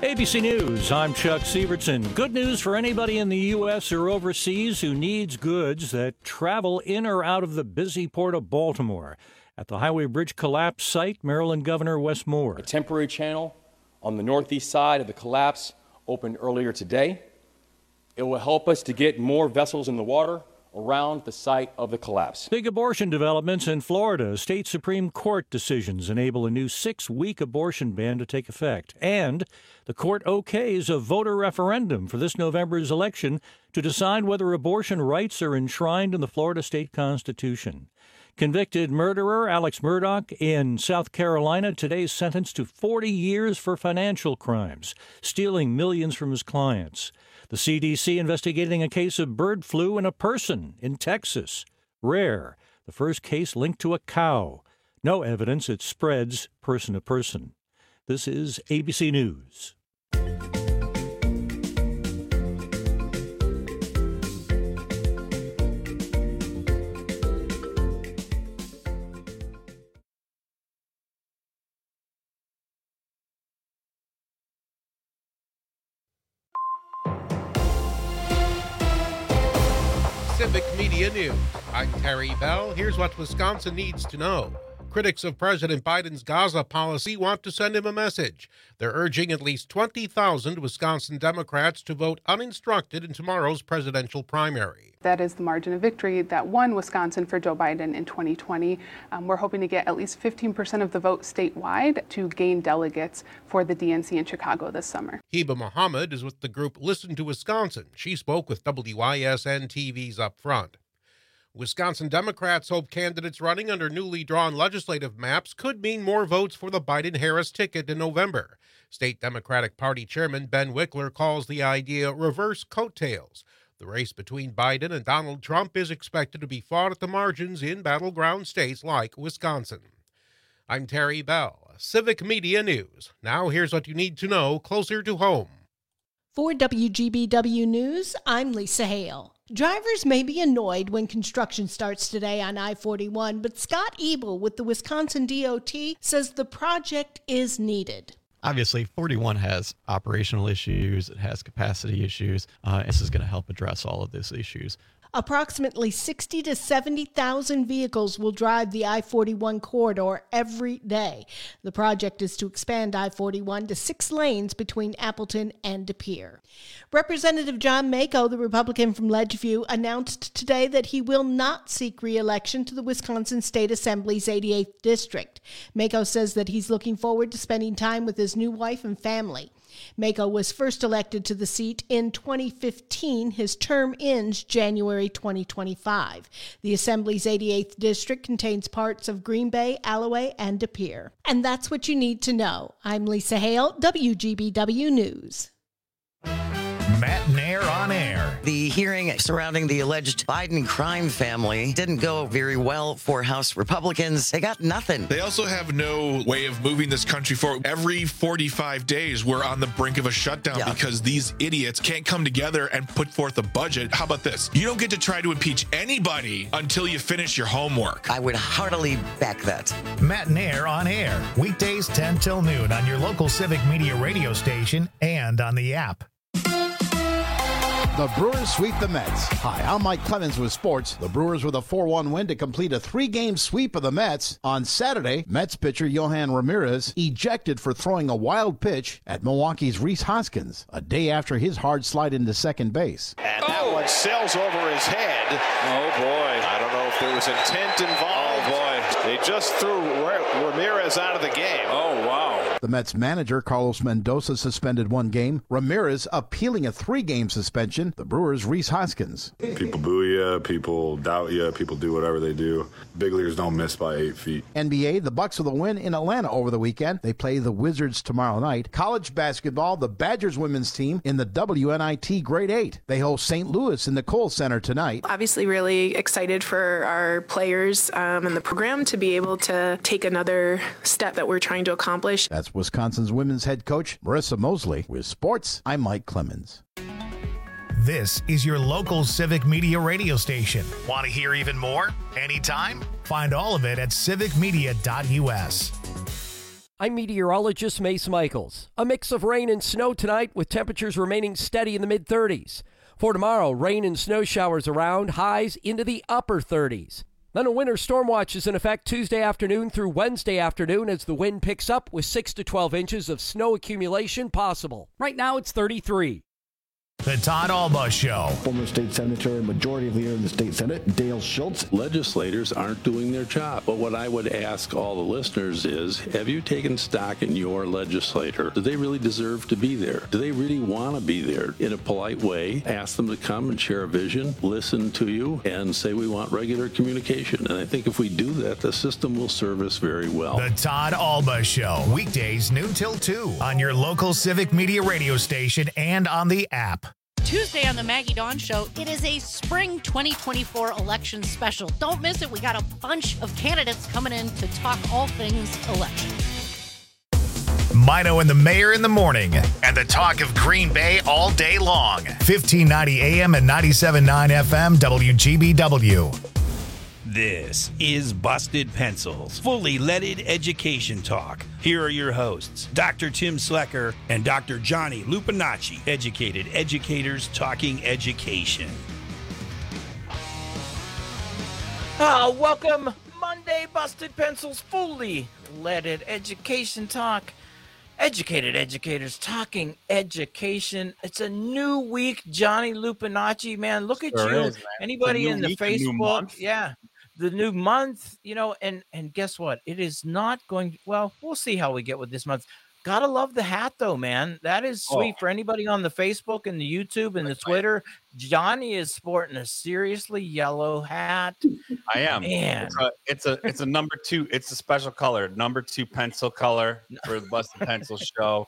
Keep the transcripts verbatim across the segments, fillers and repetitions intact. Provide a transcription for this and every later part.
A B C News, I'm Chuck Sievertson. Good news for anybody in the U S or overseas who needs goods that travel in or out of the busy port of Baltimore. At the Highway Bridge collapse site, Maryland Governor Wes Moore. A temporary channel on the northeast side of the collapse opened earlier today. It will help us to get more vessels in the water around the site of the collapse. Big abortion developments in Florida. State Supreme Court decisions enable a new six-week abortion ban to take effect. And the court okays a voter referendum for this November's election to decide whether abortion rights are enshrined in the Florida state constitution. Convicted murderer Alex Murdaugh in South Carolina today is sentenced to forty years for financial crimes, stealing millions from his clients. The C D C investigating a case of bird flu in a person in Texas. Rare. The first case linked to a cow. No evidence it spreads person to person. This is A B C News. Civic Media News. I'm Terry Bell. Here's what Wisconsin needs to know. Critics of President Biden's Gaza policy want to send him a message. They're urging at least twenty thousand Wisconsin Democrats to vote uninstructed in tomorrow's presidential primary. That is the margin of victory that won Wisconsin for Joe Biden in twenty twenty. Um, we're hoping to get at least fifteen percent of the vote statewide to gain delegates for the D N C in Chicago this summer. Heba Mohammed is with the group Listen to Wisconsin. She spoke with W I S N T V's Up Front. Wisconsin Democrats hope candidates running under newly drawn legislative maps could mean more votes for the Biden-Harris ticket in November. State Democratic Party Chairman Ben Wickler calls the idea reverse coattails. The race between Biden and Donald Trump is expected to be fought at the margins in battleground states like Wisconsin. I'm Terry Bell, Civic Media News. Now here's what you need to know closer to home. For W G B W News, I'm Lisa Hale. Drivers may be annoyed when construction starts today on I forty-one, but Scott Ebel with the Wisconsin D O T says the project is needed. Obviously, forty-one has operational issues, it has capacity issues. Uh, this is going to help address all of those issues. Approximately sixty to seventy thousand vehicles will drive the I forty-one corridor every day. The project is to expand I forty-one to six lanes between Appleton and De Pere. Representative John Mako, the Republican from Ledgeview, announced today that he will not seek re-election to the Wisconsin State Assembly's eighty-eighth District. Mako says that he's looking forward to spending time with his new wife and family. Mako was first elected to the seat in twenty fifteen. His term ends January twenty twenty-five. The Assembly's eighty-eighth District contains parts of Green Bay, Alloway, and De Pere. And that's what you need to know. I'm Lisa Hale, W G B W News. Matt Nair on air. The hearing surrounding the alleged Biden crime family didn't go very well for House Republicans. They got nothing. They also have no way of moving this country forward. Every forty-five days, we're on the brink of a shutdown yeah. because these idiots can't come together and put forth a budget. How about this? You don't get to try to impeach anybody until you finish your homework. I would heartily back that. Matt Nair on air. Weekdays ten till noon on your local Civic Media radio station and on the app. The Brewers sweep the Mets. Hi, I'm Mike Clemens with sports. The Brewers with a four one win to complete a three-game sweep of the Mets. On Saturday, Mets pitcher Yohan Ramirez ejected for throwing a wild pitch at Milwaukee's Rhys Hoskins a day after his hard slide into second base. And that one sails over his head. Oh, boy. I don't know if there was intent involved. Oh, boy. They just threw Ramirez out of the game. Oh, wow. The Mets manager, Carlos Mendoza, suspended one game. Ramirez appealing a three-game suspension. The Brewers' Rhys Hoskins. People boo you, people doubt you, people do whatever they do. Big leaguers don't miss by eight feet. N B A, the Bucks with a win in Atlanta over the weekend. They play the Wizards tomorrow night. College basketball, the Badgers women's team in the W N I T Grade eight. They host Saint Louis in the Kohl Center tonight. Obviously really excited for our players um, and the program to be able to take another step that we're trying to accomplish. That's Wisconsin's women's head coach, Marissa Mosley. With sports, I'm Mike Clemens. This is your local Civic Media radio station. Want to hear even more? Anytime? Find all of it at civic media dot U S. I'm meteorologist Mace Michaels. A mix of rain and snow tonight with temperatures remaining steady in the mid thirties. For tomorrow, rain and snow showers around, highs into the upper thirties. Then a winter storm watch is in effect Tuesday afternoon through Wednesday afternoon as the wind picks up with six to twelve inches of snow accumulation possible. Right now it's thirty-three. The Todd Alba Show. Former state senator and majority leader in the state Senate, Dale Schultz. Legislators aren't doing their job. But what I would ask all the listeners is, have you taken stock in your legislator? Do they really deserve to be there? Do they really want to be there? In a polite way, ask them to come and share a vision, listen to you, and say we want regular communication. And I think if we do that, the system will serve us very well. The Todd Alba Show. Weekdays noon till two on your local Civic Media radio station and on the app. Tuesday on the Maggie Dawn Show, it is a spring twenty twenty-four election special. Don't miss it. We got a bunch of candidates coming in to talk all things election. Mino and the Mayor in the morning, and the talk of Green Bay all day long. fifteen ninety A M and ninety-seven point nine F M W G B W. This is Busted Pencils, fully leaded education talk. Here are your hosts, Doctor Tim Slecker and Doctor Johnny Lupinacci, educated educators talking education. Uh, welcome, Monday, Busted Pencils, fully leaded education talk. Educated educators talking education. It's a new week, Johnny Lupinacci, man. Look at Sure you. is, man. Anybody It's a in new the week, a new Facebook? month. Yeah. The new month, you know, and and guess what? It is not going well, we'll see how we get with this month. Gotta love the hat though, man. That is sweet Oh. for anybody on the Facebook and the YouTube and the Twitter. Johnny is sporting a seriously yellow hat. I am. Man. It's a, it's a it's a number two. It's a special color, number two pencil color for the Busted Pencil Show.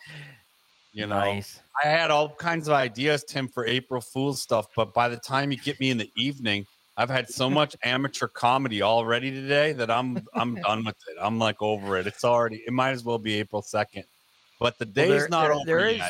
You know, Nice. I had all kinds of ideas, Tim, for April Fool's stuff, but by the time you get me in the evening, I've had so much amateur comedy already today that I'm I'm done with it. I'm like over it. It's already. It might as well be April second, but the day Well, is there- not there- over there is- yet.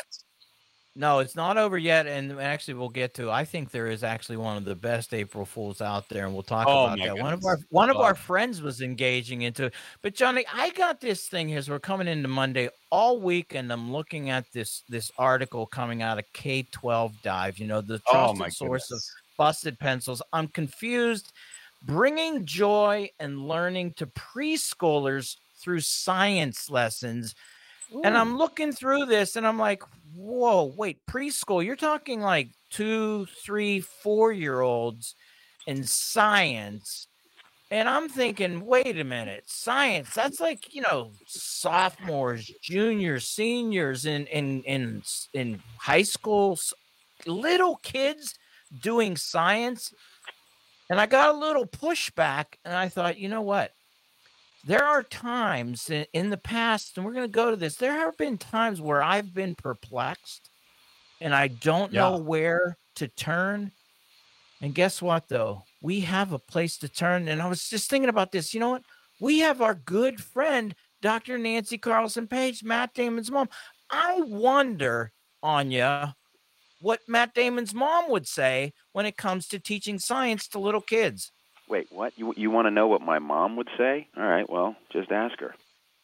No, it's not over yet, and actually, we'll get to. I think there is actually one of the best April Fools out there, and we'll talk Oh, about my that. One of goodness. our one of Oh. our friends was engaging into it. But Johnny, I got this thing here. So we're coming into Monday all week, and I'm looking at this this article coming out of K twelve Dive. You know, the Oh, trusted my source goodness. of busted pencils. I'm confused. Bringing joy and learning to preschoolers through science lessons. And I'm looking through this and I'm like, whoa, wait, preschool. You're talking like two, three, four year olds in science. And I'm thinking, wait a minute, science, that's like, you know, sophomores, juniors, seniors in in in, in high school, s- little kids doing science. And I got a little pushback and I thought, you know what? There are times in, in the past, and we're going to go to this. There have been times where I've been perplexed and I don't know Yeah. where to turn. And guess what, though? We have a place to turn. And I was just thinking about this. You know what? We have our good friend, Doctor Nancy Carlson Page, Matt Damon's mom. I wonder, Anya, what Matt Damon's mom would say when it comes to teaching science to little kids. Wait, what? You you want to know what my mom would say? All right, well, just ask her.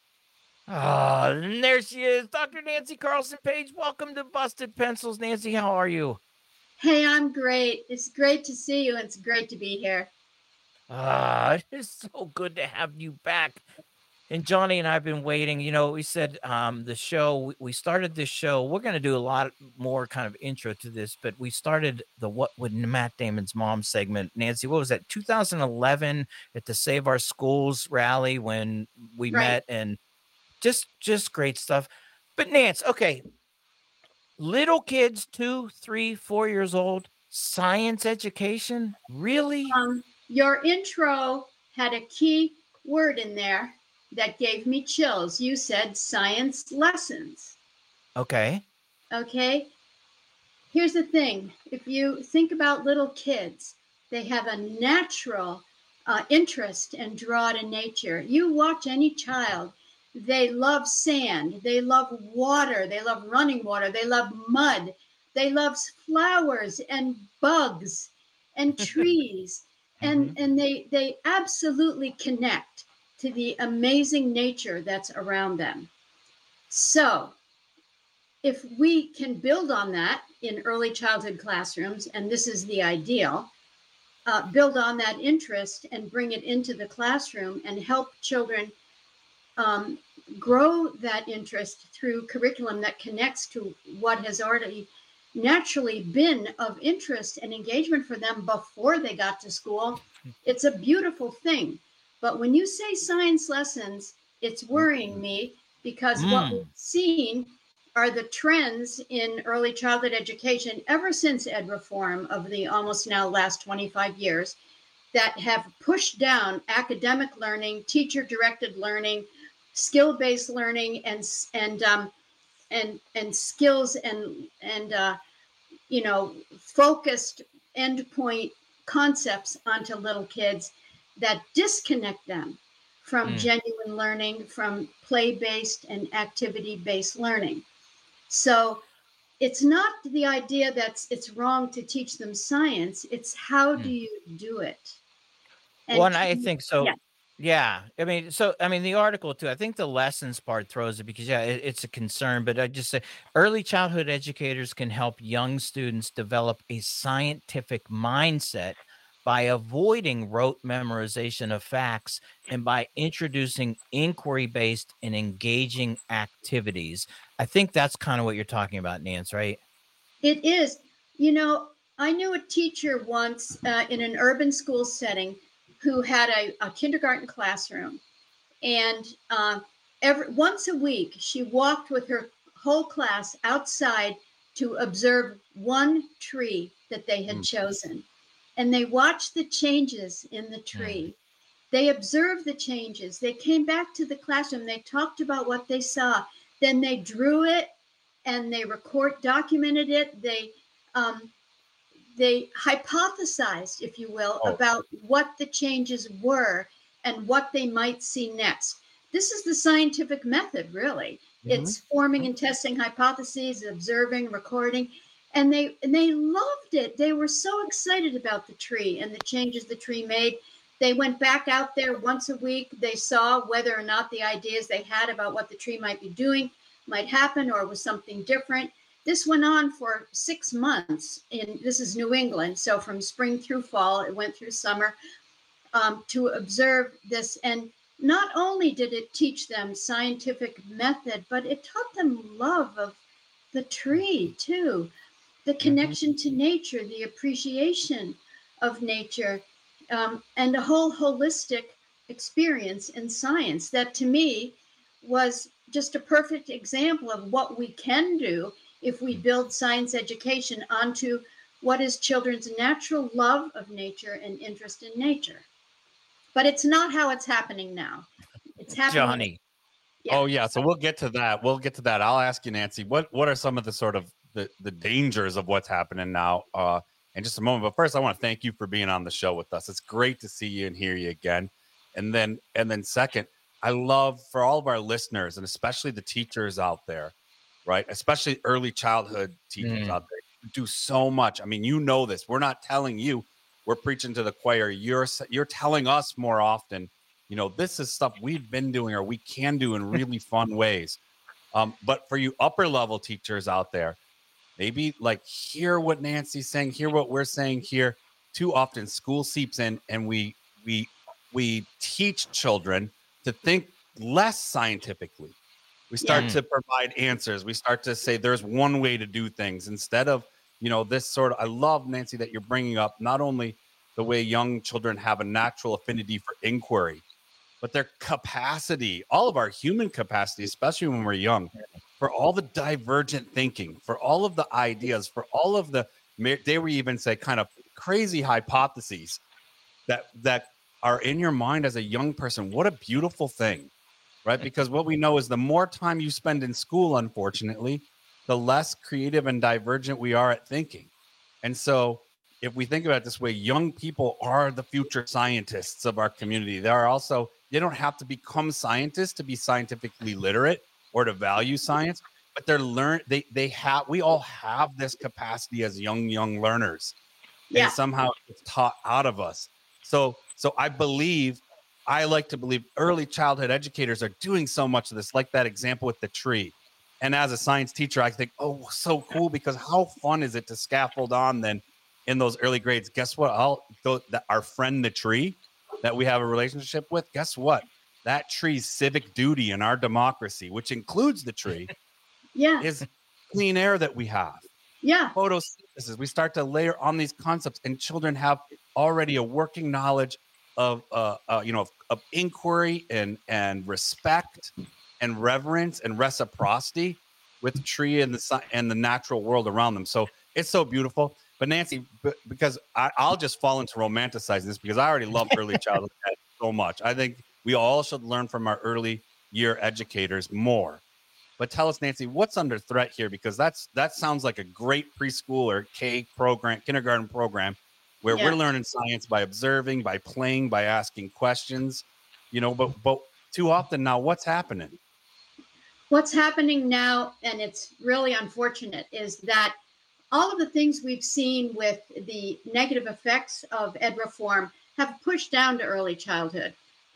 Ah, and there she is, Doctor Nancy Carlson Page. Welcome to Busted Pencils. Nancy, how are you? Hey, I'm great. It's great to see you. It's great to be here. Ah, it's so good to have you back. And Johnny and I have been waiting. You know, we said um, the show, we- we started this show. We're going to do a lot more kind of intro to this, but we started the What Would Matt Damon's Mom segment. Nancy, what was that? two thousand eleven at the Save Our Schools rally when we Right. met, and just just great stuff. But Nance, okay, little kids, two, three, four years old, science education, really? Um, your intro had a key word in there that gave me chills. You said science lessons. Okay. Okay. Here's the thing. If you think about little kids, they have a natural uh, interest and draw to nature. You watch any child, they love sand, they love water, they love running water, they love mud, they love flowers and bugs and trees, and and they they absolutely connect to the amazing nature that's around them. So if we can build on that in early childhood classrooms, and this is the ideal, uh, build on that interest and bring it into the classroom and help children um, grow that interest through curriculum that connects to what has already naturally been of interest and engagement for them before they got to school. It's a beautiful thing. But when you say science lessons, it's worrying me because mm. what we've seen are the trends in early childhood education ever since ed reform of the almost now last twenty-five years that have pushed down academic learning, teacher-directed learning, skill-based learning, and and um, and and skills and and uh, you know focused endpoint concepts onto little kids that disconnect them from mm. genuine learning, from play-based and activity-based learning. So it's not the idea that it's wrong to teach them science. It's how mm. do you do it? And well, and I think so. Yeah. Yeah. I mean, so, I mean, the article too, I think the lessons part throws it because, yeah, it, it's a concern, but I just say early childhood educators can help young students develop a scientific mindset by avoiding rote memorization of facts and by introducing inquiry-based and engaging activities. I think that's kind of what you're talking about, Nance, right? It is. You know, I knew a teacher once uh, in an urban school setting who had a, a kindergarten classroom. And uh, every once a week, she walked with her whole class outside to observe one tree that they had mm. chosen. And they watched the changes in the tree. Mm. They observed the changes. They came back to the classroom. They talked about what they saw. Then they drew it and they record, documented it. They um, they hypothesized, if you will, oh. about what the changes were and what they might see next. This is the scientific method, really. Mm-hmm. It's forming and testing hypotheses, observing, recording. And they and they loved it. They were so excited about the tree and the changes the tree made. They went back out there once a week. They saw whether or not the ideas they had about what the tree might be doing might happen or was something different. This went on for six months. In this is New England, so from spring through fall, it went through summer um, to observe this. And not only did it teach them scientific method, but it taught them love of the tree too. The connection to nature, the appreciation of nature, um, and a whole holistic experience in science that to me was just a perfect example of what we can do if we build science education onto what is children's natural love of nature and interest in nature. But it's not how it's happening now. It's happening. Johnny. Yeah. Oh, yeah. So we'll get to that. We'll get to that. I'll ask you, Nancy, what, what are some of the sort of the, the dangers of what's happening now uh, in just a moment. But first, I want to thank you for being on the show with us. It's great to see you and hear you again. And then, and then second, I love for all of our listeners and especially the teachers out there, right? Especially early childhood teachers mm. out there who do so much. I mean, you know this. We're not telling you. We're preaching to the choir. You're you're telling us more often, you know, this is stuff we've been doing or we can do in really fun ways. Um, but for you upper level teachers out there, maybe like hear what Nancy's saying, hear what we're saying here. Too often school seeps in and we we we teach children to think less scientifically. We start yeah. to provide answers. We start to say there's one way to do things instead of, you know, this sort of, I love, Nancy, that you're bringing up not only the way young children have a natural affinity for inquiry, but their capacity, all of our human capacity, especially when we're young, for all the divergent thinking, for all of the ideas, for all of the, they were even say kind of crazy hypotheses that that are in your mind as a young person. What a beautiful thing, right? Because what we know is the more time you spend in school, unfortunately, the less creative and divergent we are at thinking. And so if we think about it this way, young people are the future scientists of our community. They are also, they don't have to become scientists to be scientifically literate or to value science, but they're learn they they have we all have this capacity as young young learners. Yeah. And somehow it's taught out of us. So so I believe I like to believe early childhood educators are doing so much of this, like that example with the tree. And as a science teacher, I think, oh, so cool, because how fun is it to scaffold on then in those early grades? Guess what? I'll, th- that our friend, the tree that we have a relationship with, guess what? That tree's civic duty in our democracy, which includes the tree, yeah, is clean air that we have. Yeah. Photosynthesis. We start to layer on these concepts, and children have already a working knowledge of, uh, uh, you know, of, of inquiry and, and respect and reverence and reciprocity with the tree and the and the natural world around them. So it's so beautiful. But Nancy, b- because I, I'll just fall into romanticizing this, because I already love early childhood so much. I think we all should learn from our early year educators more. But tell us, Nancy, what's under threat here? Because that's that sounds like a great preschool or K program, kindergarten program, where Yeah. we're learning science by observing, by playing, by asking questions. You know, but but too often now, what's happening? What's happening now, and it's really unfortunate, is that all of the things we've seen with the negative effects of ed reform have pushed down to early childhood,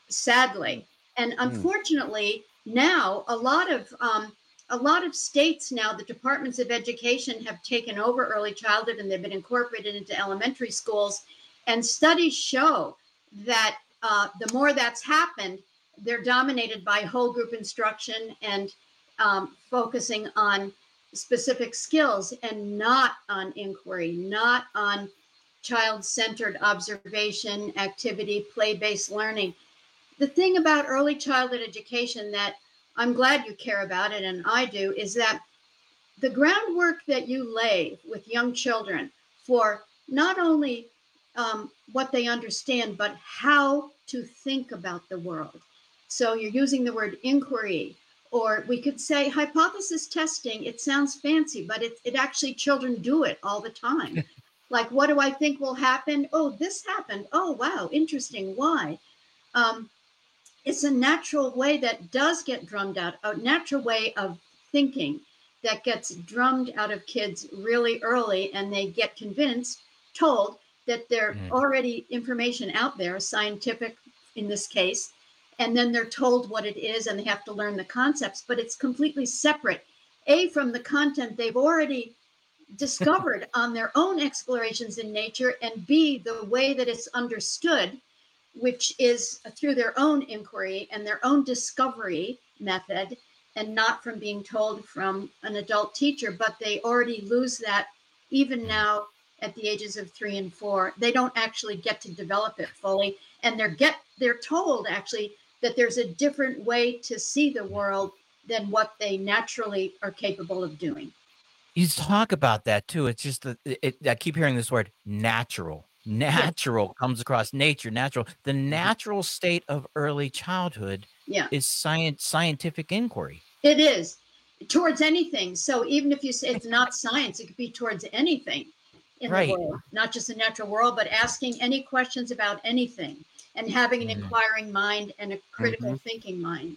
sadly. And unfortunately, now a lot of um, a lot of states now, the departments of education have taken over early childhood, and they've been incorporated into elementary schools. And studies show that uh, the more that's happened, they're dominated by whole group instruction and um, focusing on specific skills and not on inquiry, not on child-centered observation, activity, play-based learning. The thing about early childhood education that I'm glad you care about it, and I do, is that the groundwork that you lay with young children for not only um, what they understand, but how to think about the world. So you're using the word inquiry, or we could say hypothesis testing. It sounds fancy, but it, it actually, children do it all the time. Like, what do I think will happen? Oh, this happened. Oh, wow, interesting. Why? Um, it's a natural way that does get drummed out, a natural way of thinking that gets drummed out of kids really early, and they get convinced, told that there's mm. already information out there, scientific in this case, and then they're told what it is, and they have to learn the concepts, but it's completely separate, A, from the content they've already discovered on their own explorations in nature, and B, the way that it's understood, which is through their own inquiry and their own discovery method, and not from being told from an adult teacher. But they already lose that even now at the ages of three and four. They don't actually get to develop it fully, and they're get they're told actually that there's a different way to see the world than what they naturally are capable of doing. You talk about that too. It's just that it, I keep hearing this word natural. Natural yeah. comes across nature, natural. The natural state of early childhood yeah. is science, scientific inquiry. It is towards anything. So even if you say it's not science, it could be towards anything in right. the world, not just the natural world, but asking any questions about anything and having an mm-hmm. inquiring mind and a critical mm-hmm. thinking mind.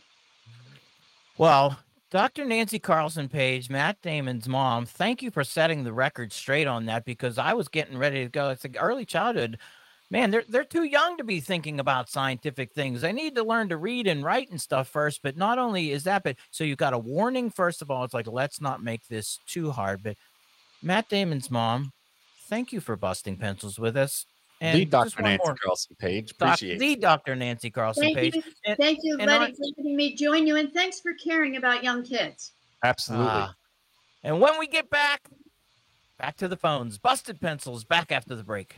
Well, Doctor Nancy Carlson Page, Matt Damon's mom, thank you for setting the record straight on that, because I was getting ready to go. It's like early childhood. Man, they're they're too young to be thinking about scientific things. They need to learn to read and write and stuff first. But not only is that, but so you've got a warning, first of all. It's like, let's not make this too hard. But Matt Damon's mom, thank you for busting pencils with us. And the Doctor Nancy more. Carlson Page. Appreciate Doc, the Doctor Nancy Carlson Thank Page. You. And, Thank you for letting, I, letting me join you. And thanks for caring about young kids. Absolutely. Uh, and when we get back, back to the phones. Busted Pencils, back after the break.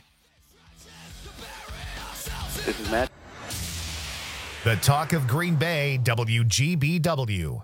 This is Matt. The Talk of Green Bay, W G B W.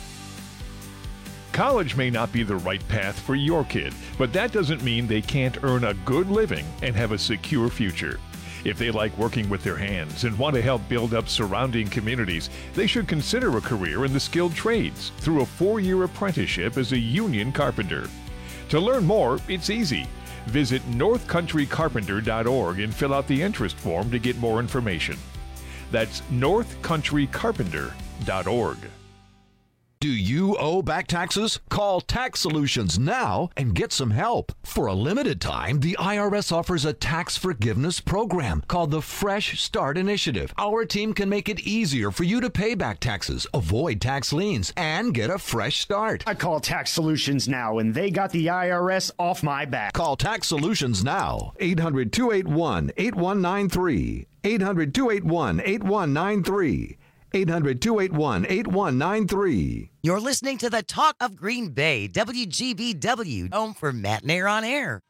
College may not be the right path for your kid, but that doesn't mean they can't earn a good living and have a secure future. If they like working with their hands and want to help build up surrounding communities, they should consider a career in the skilled trades through a four-year apprenticeship as a union carpenter. To learn more, it's easy. Visit north country carpenter dot org and fill out the interest form to get more information. That's north country carpenter dot org. Do you owe back taxes? Call Tax Solutions now and get some help. For a limited time, the I R S offers a tax forgiveness program called the Fresh Start Initiative. Our team can make it easier for you to pay back taxes, avoid tax liens, and get a fresh start. I call Tax Solutions now, and they got the I R S off my back. Call Tax Solutions now. eight hundred, two eight one, eight one nine three. eight hundred, two eight one, eight one nine three. eight hundred, two eight one, eight one nine three. You're listening to the Talk of Green Bay, W G B W, home for Matt Nair on Air.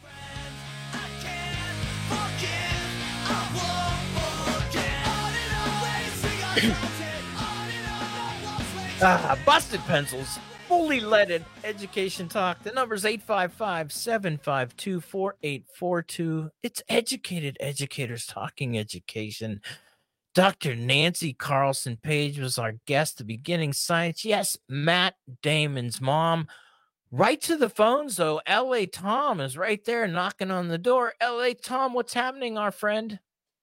ah, Busted Pencils, fully leaded education talk. The number's eight five five, seven five two, four eight four two. It's educated educators talking education. Doctor Nancy Carlson Page was our guest, the beginning science. Yes, Matt Damon's mom. Right to the phones, though. L A Tom is right there knocking on the door. L A Tom, what's happening, our friend?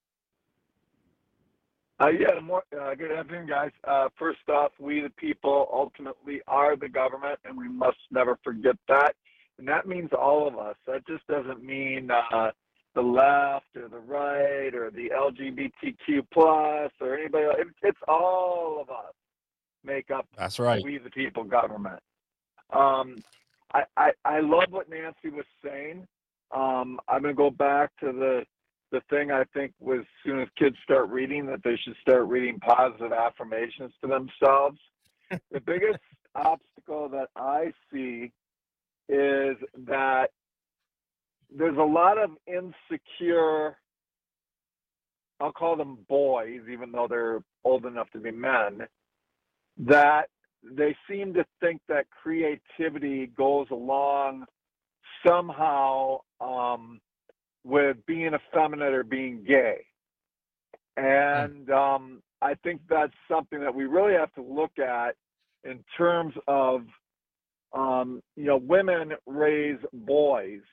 Uh, yeah, more, uh, good afternoon, guys. Uh, first off, we the people ultimately are the government, and we must never forget that. And that means all of us. That just doesn't mean uh, the left or the right or the L G B T Q plus or anybody else. It, it's all of us make up That's right. we the people government. Um, I, I, I love what Nancy was saying. Um, I'm going to go back to the the thing I think was as soon as kids start reading that they should start reading positive affirmations to themselves. The biggest obstacle that I see is that there's a lot of insecure, I'll call them boys, even though they're old enough to be men, that they seem to think that creativity goes along somehow um, with being effeminate or being gay. And um, I think that's something that we really have to look at in terms of, um, you know, women raise boys.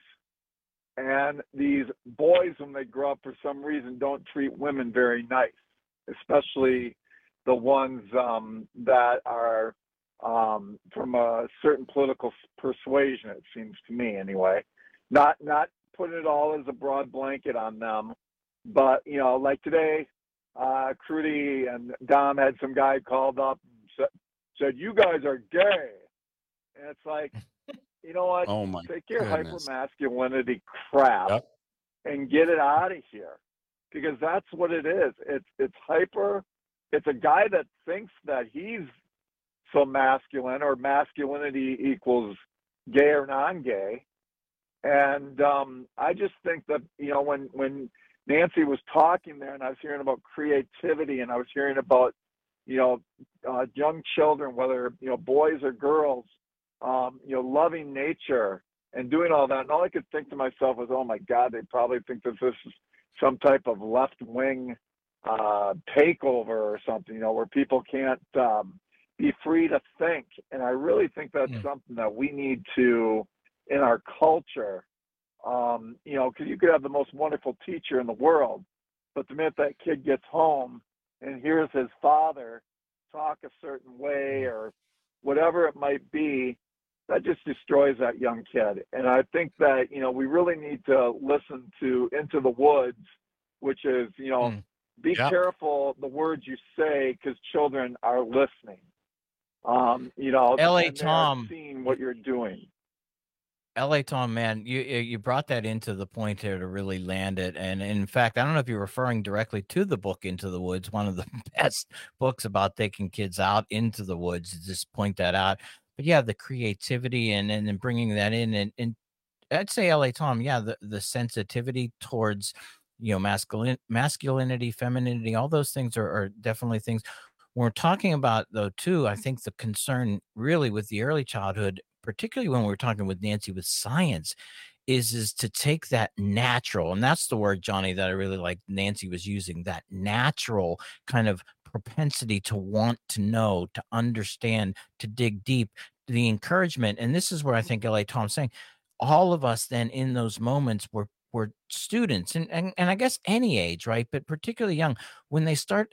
And these boys, when they grow up, for some reason, don't treat women very nice, especially the ones um, that are um, from a certain political persuasion, it seems to me anyway. Not not putting it all as a broad blanket on them, but, you know, like today, uh, Crudy and Dom had some guy called up and said, said, you guys are gay. And it's like, you know what? Oh my Take your goodness. hypermasculinity crap Yep. and get it out of here, because that's what it is. It's it's hyper. It's a guy that thinks that he's so masculine, or masculinity equals gay or non-gay. And um, I just think that, you know, when when Nancy was talking there, and I was hearing about creativity, and I was hearing about, you know, uh, young children, whether, you know, boys or girls, um, you know, loving nature and doing all that. And all I could think to myself was, oh my God, they probably think that this is some type of left-wing uh, takeover or something, you know, where people can't um, be free to think. And I really think that's mm. something that we need to, in our culture, um, you know, because you could have the most wonderful teacher in the world, but the minute that kid gets home and hears his father talk a certain way or whatever it might be, that just destroys that young kid. And I think that, you know, we really need to listen to Into the Woods, which is, you know, mm. be yep. careful the words you say, because children are listening. Um, you know, L A Tom, seeing what you're doing. L A Tom, man, you you brought that into the point here to really land it. And in fact, I don't know if you're referring directly to the book Into the Woods, one of the best books about taking kids out into the woods, to just point that out. But yeah, the creativity and and then bringing that in, and, and I'd say L A Tom, yeah, the, the sensitivity towards, you know, masculine masculinity, femininity, all those things are, are definitely things we're talking about, though, too. I think the concern really with the early childhood, particularly when we're talking with Nancy with science, is is to take that natural, and that's the word, Johnny, that I really like Nancy was using, that natural kind of propensity to want to know, to understand, to dig deep, the encouragement. And this is where I think L A Tom's saying, all of us then in those moments were were students, and, and and I guess any age, right? But particularly young, when they start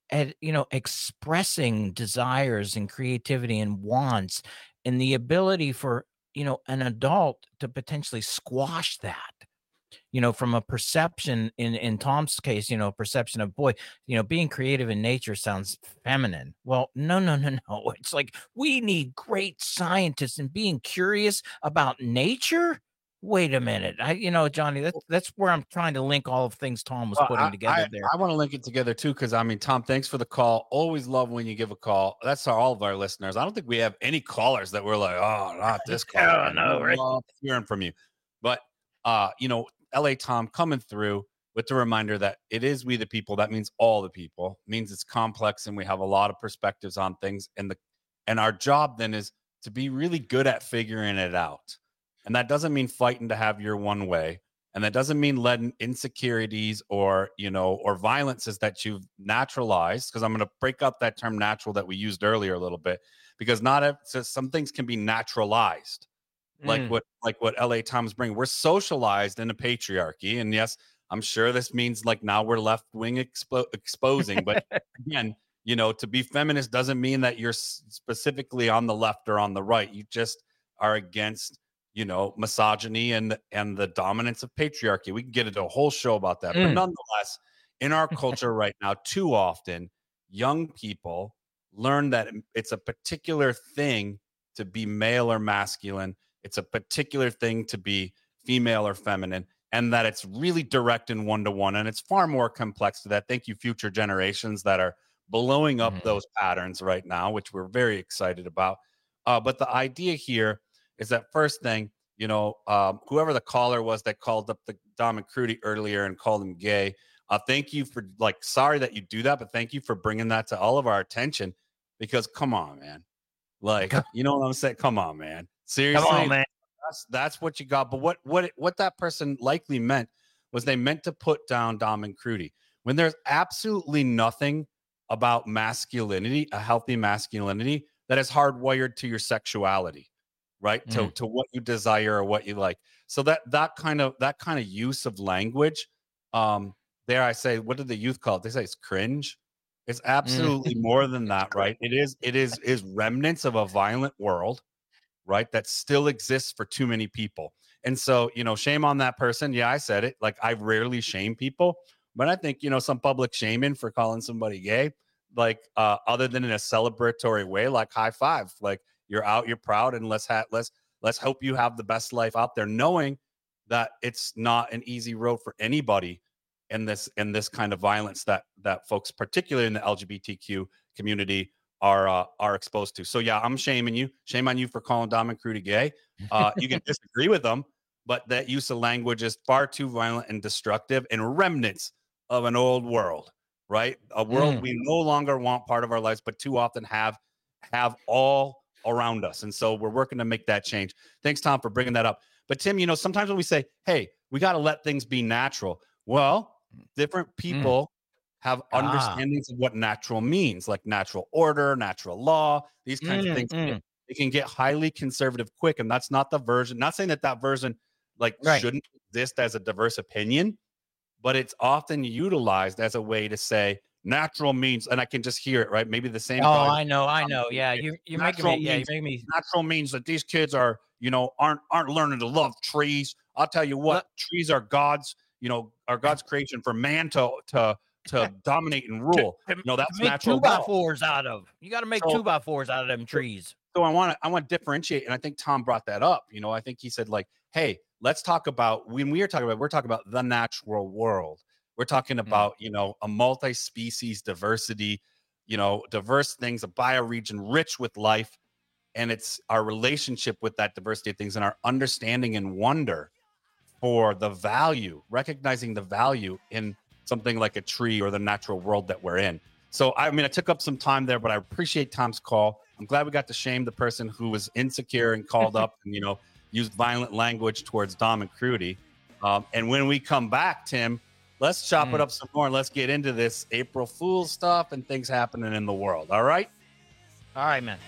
at, you know, expressing desires and creativity and wants, and the ability for, you know, an adult to potentially squash that, you know, from a perception in, in Tom's case, you know, perception of, boy, you know, being creative in nature sounds feminine. Well, no, no, no, no. It's like, we need great scientists, and being curious about nature. Wait a minute. I, you know, Johnny, that's, that's where I'm trying to link all of things Tom was Well, putting I, together I, there. I want to link it together too, because I mean, Tom, thanks for the call. Always love when you give a call. That's our, all of our listeners. I don't think we have any callers that we're like, oh, not this call. Oh, no, right? Love hearing from you. But uh, you know, L A Tom coming through with the reminder that it is we the people. That means all the people. It means it's complex, and we have a lot of perspectives on things. And the and our job then is to be really good at figuring it out. And that doesn't mean fighting to have your one way. And that doesn't mean letting insecurities or, you know, or violences that you've naturalized, because I'm going to break up that term natural that we used earlier a little bit, because not a, so some things can be naturalized, like Mm. what like what L A Tom's bringing. We're socialized in a patriarchy. And yes, I'm sure this means like now we're left wing expo- exposing. But again, you know, to be feminist doesn't mean that you're s- specifically on the left or on the right. You just are against, you know, misogyny and and the dominance of patriarchy. We can get into a whole show about that. But Mm. nonetheless, in our culture right now, too often, young people learn that it's a particular thing to be male or masculine. It's a particular thing to be female or feminine, and that it's really direct and one-to-one. And it's far more complex to that. Thank you, future generations that are blowing up Mhm. those patterns right now, which we're very excited about. Uh, but the idea here is that first thing, you know, um, whoever the caller was that called up the Dom and Crudy earlier and called him gay, uh, thank you for, like, sorry that you do that, but thank you for bringing that to all of our attention, because come on, man. Like, you know what I'm saying? Come on, man. Seriously. Come on, man. That's, that's what you got. But what, what, it- what that person likely meant was they meant to put down Dom and Crudy when there's absolutely nothing about masculinity, a healthy masculinity, that is hardwired to your sexuality, right? To, Mm. to what you desire or what you like. So that, that kind of, that kind of use of language, um, there I say, what did the youth call it? They say it's cringe. It's absolutely more than that, right? It is, it is, is remnants of a violent world, right? That still exists for too many people. And so, you know, shame on that person. Yeah, I said it. Like, I rarely shame people, but I think, you know, some public shaming for calling somebody gay, like, uh, other than in a celebratory way, like high five, like you're out, you're proud, and let's have, let's, let's hope you have the best life out there, knowing that it's not an easy road for anybody in this, in this kind of violence that, that folks, particularly in the L G B T Q community, are, uh, are exposed to. So yeah, I'm shaming you. Shame on you for calling Dom and Crudy gay. Uh, you can disagree with them, but that use of language is far too violent and destructive, and remnants of an old world, right? A world Mm. we no longer want part of our lives, but too often have, have all around us. And so we're working to make that change. Thanks, Tom, for bringing that up. But Tim, you know, sometimes when we say, hey, we got to let things be natural. Well, different people have Ah. understandings of what natural means, like natural order, natural law, these kinds Mm, of things. mm. It can get highly conservative quick. And that's not the version, not saying that that version like Right. shouldn't exist as a diverse opinion, but it's often utilized as a way to say natural means, and I can just hear it, right? Maybe the same. Oh, guy- I know, I know. Yeah, you you're making Natural me. Yeah, you're means- making me. natural means that these kids are, you know, aren't aren't learning to love trees. I'll tell you what, trees are God's, you know, are God's creation for man to to to dominate and rule. To- You know, that's to make natural two by law. fours out of. You got to make So- two by fours out of them trees. So I want to I want to differentiate, and I think Tom brought that up. You know, I think he said like, "Hey, let's talk about when we are talking about we're talking about the natural world. We're talking about you know a multi-species diversity, you know, diverse things, a bioregion rich with life, and it's our relationship with that diversity of things and our understanding and wonder for the value, recognizing the value in something like a tree or the natural world that we're in." So, I mean, I took up some time there, but I appreciate Tom's call. I'm glad we got to shame the person who was insecure and called up and, you know, used violent language towards Dom and Crudy. Um, and when we come back, Tim, let's chop it up some more and let's get into this April Fool's stuff and things happening in the world. All right? All right, man.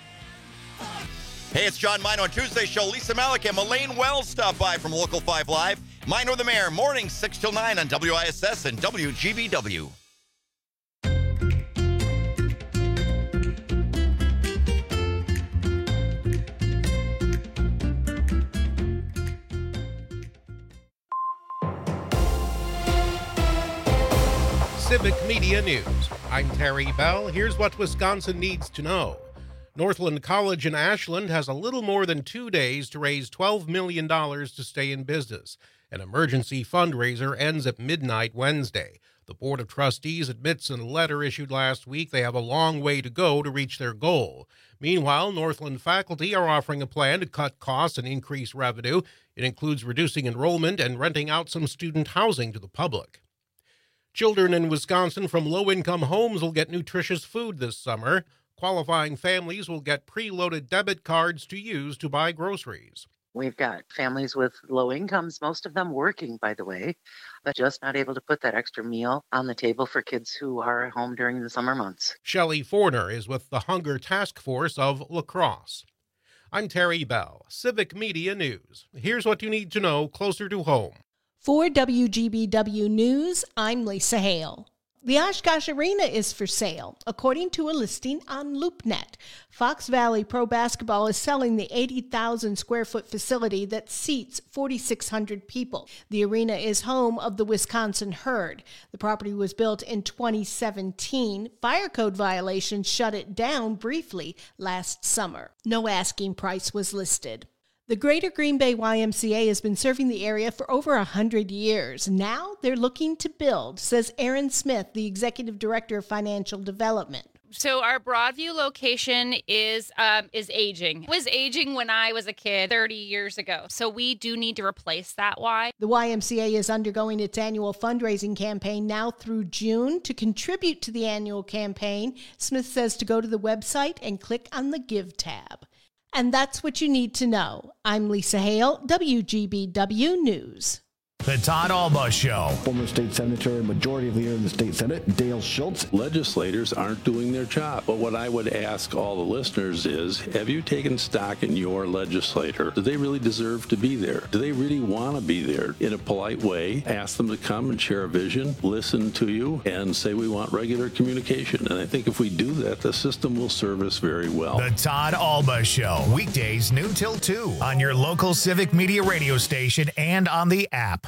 Hey, it's John Mino on Tuesday show. Lisa Malik and Elaine Wells stop by from Local five Live. Mino the Mayor, mornings six till nine on W I S S and W G B W. Civic Media News. I'm Terry Bell. Here's what Wisconsin needs to know. Northland College in Ashland has a little more than two days to raise twelve million dollars to stay in business. An emergency fundraiser ends at midnight Wednesday. The Board of Trustees admits in a letter issued last week they have a long way to go to reach their goal. Meanwhile, Northland faculty are offering a plan to cut costs and increase revenue. It includes reducing enrollment and renting out some student housing to the public. Children in Wisconsin from low-income homes will get nutritious food this summer. Qualifying families will get preloaded debit cards to use to buy groceries. We've got families with low incomes, most of them working, by the way, but just not able to put that extra meal on the table for kids who are at home during the summer months. Shelley Forner is with the Hunger Task Force of La Crosse. I'm Terry Bell, Civic Media News. Here's what you need to know closer to home. For W G B W News, I'm Lisa Hale. The Oshkosh Arena is for sale, according to a listing on LoopNet. Fox Valley Pro Basketball is selling the eighty thousand square foot facility that seats four thousand six hundred people. The arena is home of the Wisconsin Herd. The property was built in twenty seventeen. Fire code violations shut it down briefly last summer. No asking price was listed. The Greater Green Bay Y M C A has been serving the area for over one hundred years. Now they're looking to build, says Erin Smith, the Executive Director of Financial Development. So our Broadview location is um, is aging. It was aging when I was a kid thirty years ago. So we do need to replace that Y. The Y M C A is undergoing its annual fundraising campaign now through June. To contribute to the annual campaign, Smith says to go to the website and click on the Give tab. And that's what you need to know. I'm Lisa Hale, W G B W News. The Todd Alba Show. Former state senator, majority leader in the state senate, Dale Schultz. Legislators aren't doing their job. But what I would ask all the listeners is, have you taken stock in your legislator? Do they really deserve to be there? Do they really want to be there? In a polite way, ask them to come and share a vision, listen to you, and say we want regular communication. And I think if we do that, the system will serve us very well. The Todd Alba Show. Weekdays noon till two on your local Civic Media radio station and on the app.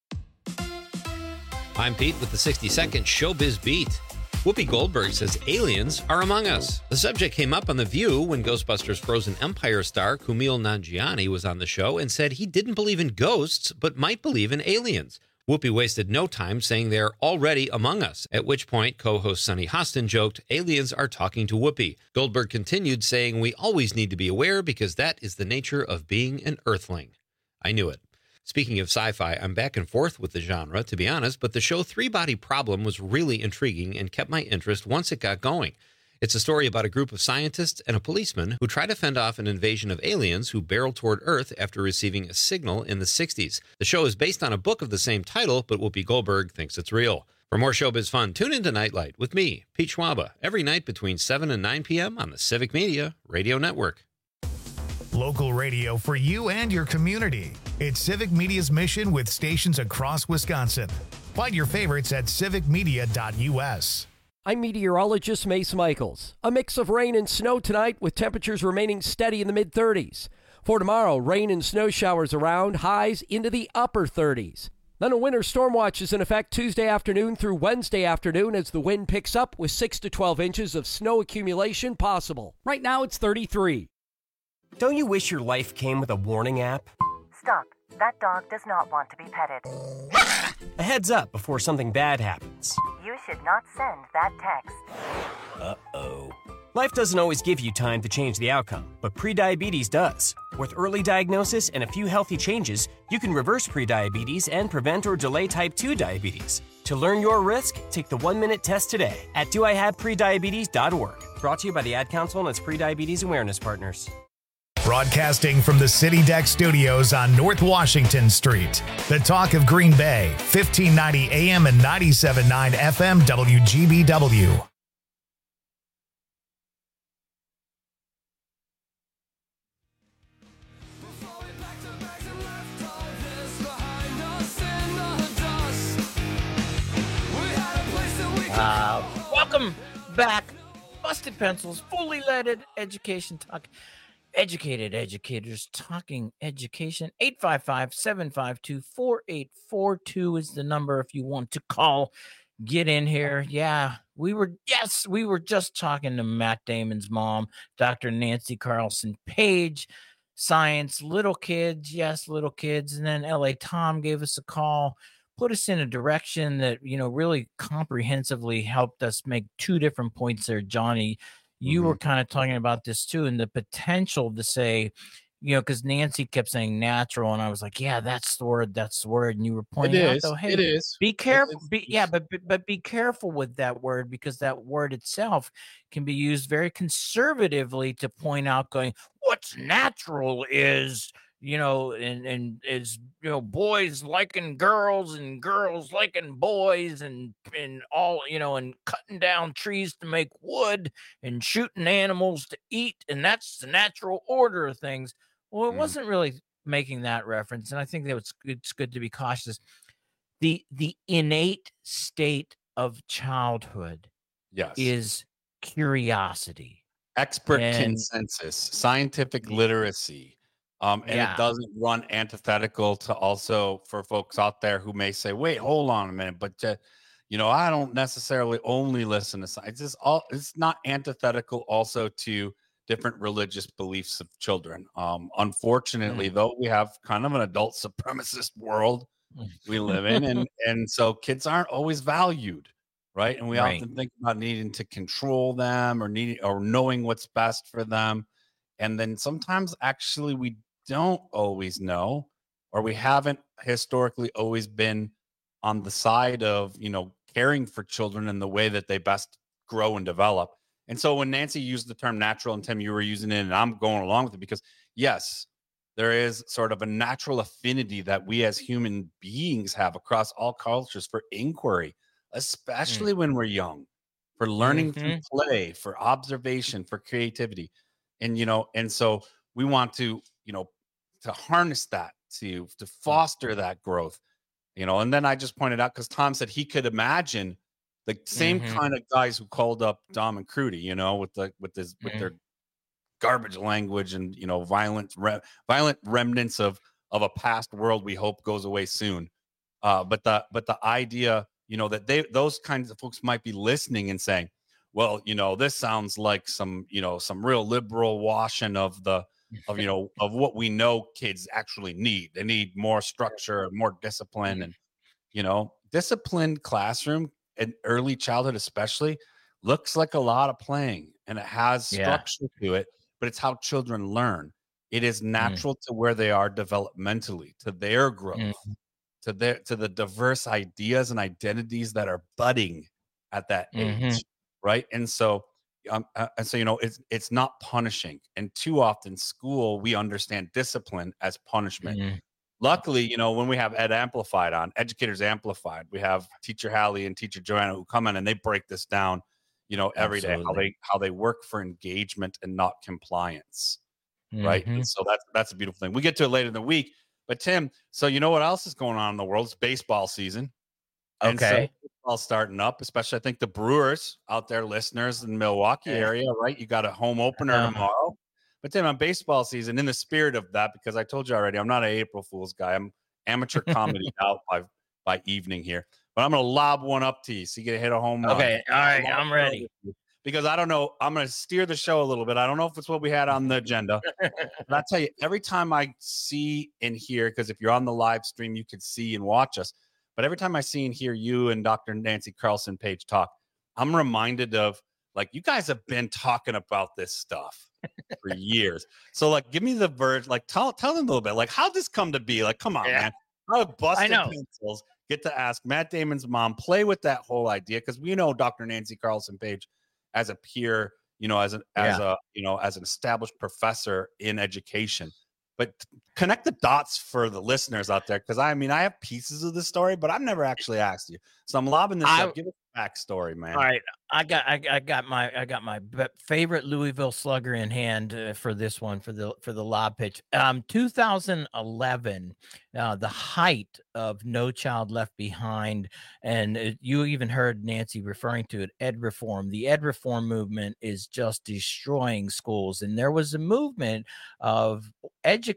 I'm Pete with the sixty second Showbiz Beat. Whoopi Goldberg says aliens are among us. The subject came up on The View when Ghostbusters Frozen Empire star Kumail Nanjiani was on the show and said he didn't believe in ghosts, but might believe in aliens. Whoopi wasted no time saying they're already among us, at which point co-host Sunny Hostin joked, aliens are talking to Whoopi. Goldberg continued saying we always need to be aware because that is the nature of being an earthling. I knew it. Speaking of sci-fi, I'm back and forth with the genre, to be honest, but the show Three Body Problem was really intriguing and kept my interest once it got going. It's a story about a group of scientists and a policeman who try to fend off an invasion of aliens who barrel toward Earth after receiving a signal in the sixties. The show is based on a book of the same title, but Whoopi Goldberg thinks it's real. For more showbiz fun, tune into Nightlight with me, Pete Schwaba, every night between seven and nine p.m. on the Civic Media Radio Network. Local radio for you and your community. It's Civic Media's mission with stations across Wisconsin. Find your favorites at civic media dot u s. I'm meteorologist Mace Michaels. A mix of rain and snow tonight with temperatures remaining steady in the mid thirties. For tomorrow, rain and snow showers around, highs into the upper thirties. Then a winter storm watch is in effect Tuesday afternoon through Wednesday afternoon as the wind picks up with six to twelve inches of snow accumulation possible. Right now it's thirty-three. Don't you wish your life came with a warning app? Stop. That dog does not want to be petted. A heads up before something bad happens. You should not send that text. Uh-oh. Life doesn't always give you time to change the outcome, but prediabetes does. With early diagnosis and a few healthy changes, you can reverse prediabetes and prevent or delay type two diabetes. To learn your risk, take the one-minute test today at do I have prediabetes dot org. Brought to you by the Ad Council and its prediabetes awareness partners. Broadcasting from the City Deck Studios on North Washington Street. The Talk of Green Bay, fifteen ninety A M and ninety-seven point nine F M W G B W. Uh, welcome back. Busted Pencils, fully leaded education talk. Educated educators talking education. eight five five, seven five two, four eight four two is the number if you want to call get in here. Yeah, we were, yes, we were just talking to Matt Damon's mom, Doctor Nancy Carlson Page. Science, little kids, yes, little kids. And then L A Tom gave us a call, put us in a direction that, you know, really comprehensively helped us make two different points there. Johnny, you Mm-hmm. were kind of talking about this too, and the potential to say, you know, because Nancy kept saying natural, and I was like, yeah, that's the word, that's the word. And you were pointing out, is. though, hey, It is. be It careful. is. Be, yeah, but, but but be careful with that word, because that word itself can be used very conservatively to point out, going, what's natural is, you know, and and is, you know, boys liking girls and girls liking boys, and and all, you know, and cutting down trees to make wood and shooting animals to eat, and that's the natural order of things. Well, it Mm. wasn't really making that reference, and I think that it's it's good to be cautious. The the innate state of childhood Yes. is curiosity. Expert And- consensus, scientific literacy. Um, and Yeah. it doesn't run antithetical to also for folks out there who may say, wait, hold on a minute, but uh, you know, I don't necessarily only listen to science. It's all it's not antithetical also to different religious beliefs of children. Um, unfortunately, Mm. though, we have kind of an adult supremacist world we live in, and and so kids aren't always valued, right? And we Right. often think about needing to control them or needing or knowing what's best for them, and then sometimes actually we don't always know, or we haven't historically always been on the side of, you know, caring for children in the way that they best grow and develop. And so when Nancy used the term natural, and Tim, you were using it, and I'm going along with it, because yes, there is sort of a natural affinity that we as human beings have across all cultures for inquiry, especially when we're young, for learning through Mhm. play, for observation, for creativity. And, you know, and so we want to, you know, to harness that, to, to foster that growth, you know. And then I just pointed out, because Tom said he could imagine the same Mhm. kind of guys who called up Dom and Crudy, you know, with the, with this, with Mhm. their garbage language and, you know, violent re- violent remnants of of a past world we hope goes away soon. Uh, but the but the idea, you know, that they those kinds of folks might be listening and saying, well, you know, this sounds like some, you know, some real liberal washing of the of, you know, of what we know kids actually need. They need more structure and more discipline. And, you know, disciplined classroom in early childhood especially looks like a lot of playing, and it has Yeah. structure to it, but it's how children learn. It is natural to where they are developmentally, to their growth, Mhm. to their to the diverse ideas and identities that are budding at that age, Mhm. right? And so, um, uh, and so you know, it's it's not punishing. And too often, school, we understand discipline as punishment. Mhm. Luckily, you know, when we have Ed Amplified on, Educators Amplified, we have Teacher Hallie and Teacher Joanna who come in and they break this down, you know, every day, how Absolutely. they how they work for engagement and not compliance, right? And Mhm. so that's that's a beautiful thing. We get to it later in the week. But Tim, so you know what else is going on in the world? It's baseball season. And so Okay. baseball's starting up, especially I think the Brewers out there, listeners in the Milwaukee Yeah. area, right? You got a home opener Uh, tomorrow. But Tim, on baseball season, in the spirit of that, because I told you already, I'm not an April Fool's guy. I'm amateur comedy out by by evening here. But I'm gonna lob one up to you so you get to hit a home run. Okay. All right. I wanna I'm know ready. with you, because I don't know. I'm gonna steer the show a little bit. I don't know if it's what we had on the agenda. But I tell you, every time I see and hear, because if you're on the live stream, you could see and watch us. But every time I see and hear you and Doctor Nancy Carlson Page talk, I'm reminded of, like, you guys have been talking about this stuff for years. So, like, give me the verge. Like, tell tell them a little bit. Like, how'd this come to be? Like, come on, Yeah. man. How did Busted know. Pencils get to ask Matt Damon's mom, play with that whole idea? Because we know Doctor Nancy Carlson Page as a peer, you know, as an as Yeah. a you know, as an established professor in education. But connect the dots for the listeners out there, because I mean, I have pieces of the story, but I've never actually asked you. So I'm lobbing this I- up. Give us a backstory, man. All right, I got I, I got my I got my be- favorite Louisville Slugger in hand uh, for this one for the for the lob pitch. Um, two thousand eleven, uh, the height of No Child Left Behind, and uh, you even heard Nancy referring to it. Ed reform. The ed reform movement is just destroying schools, and there was a movement of educators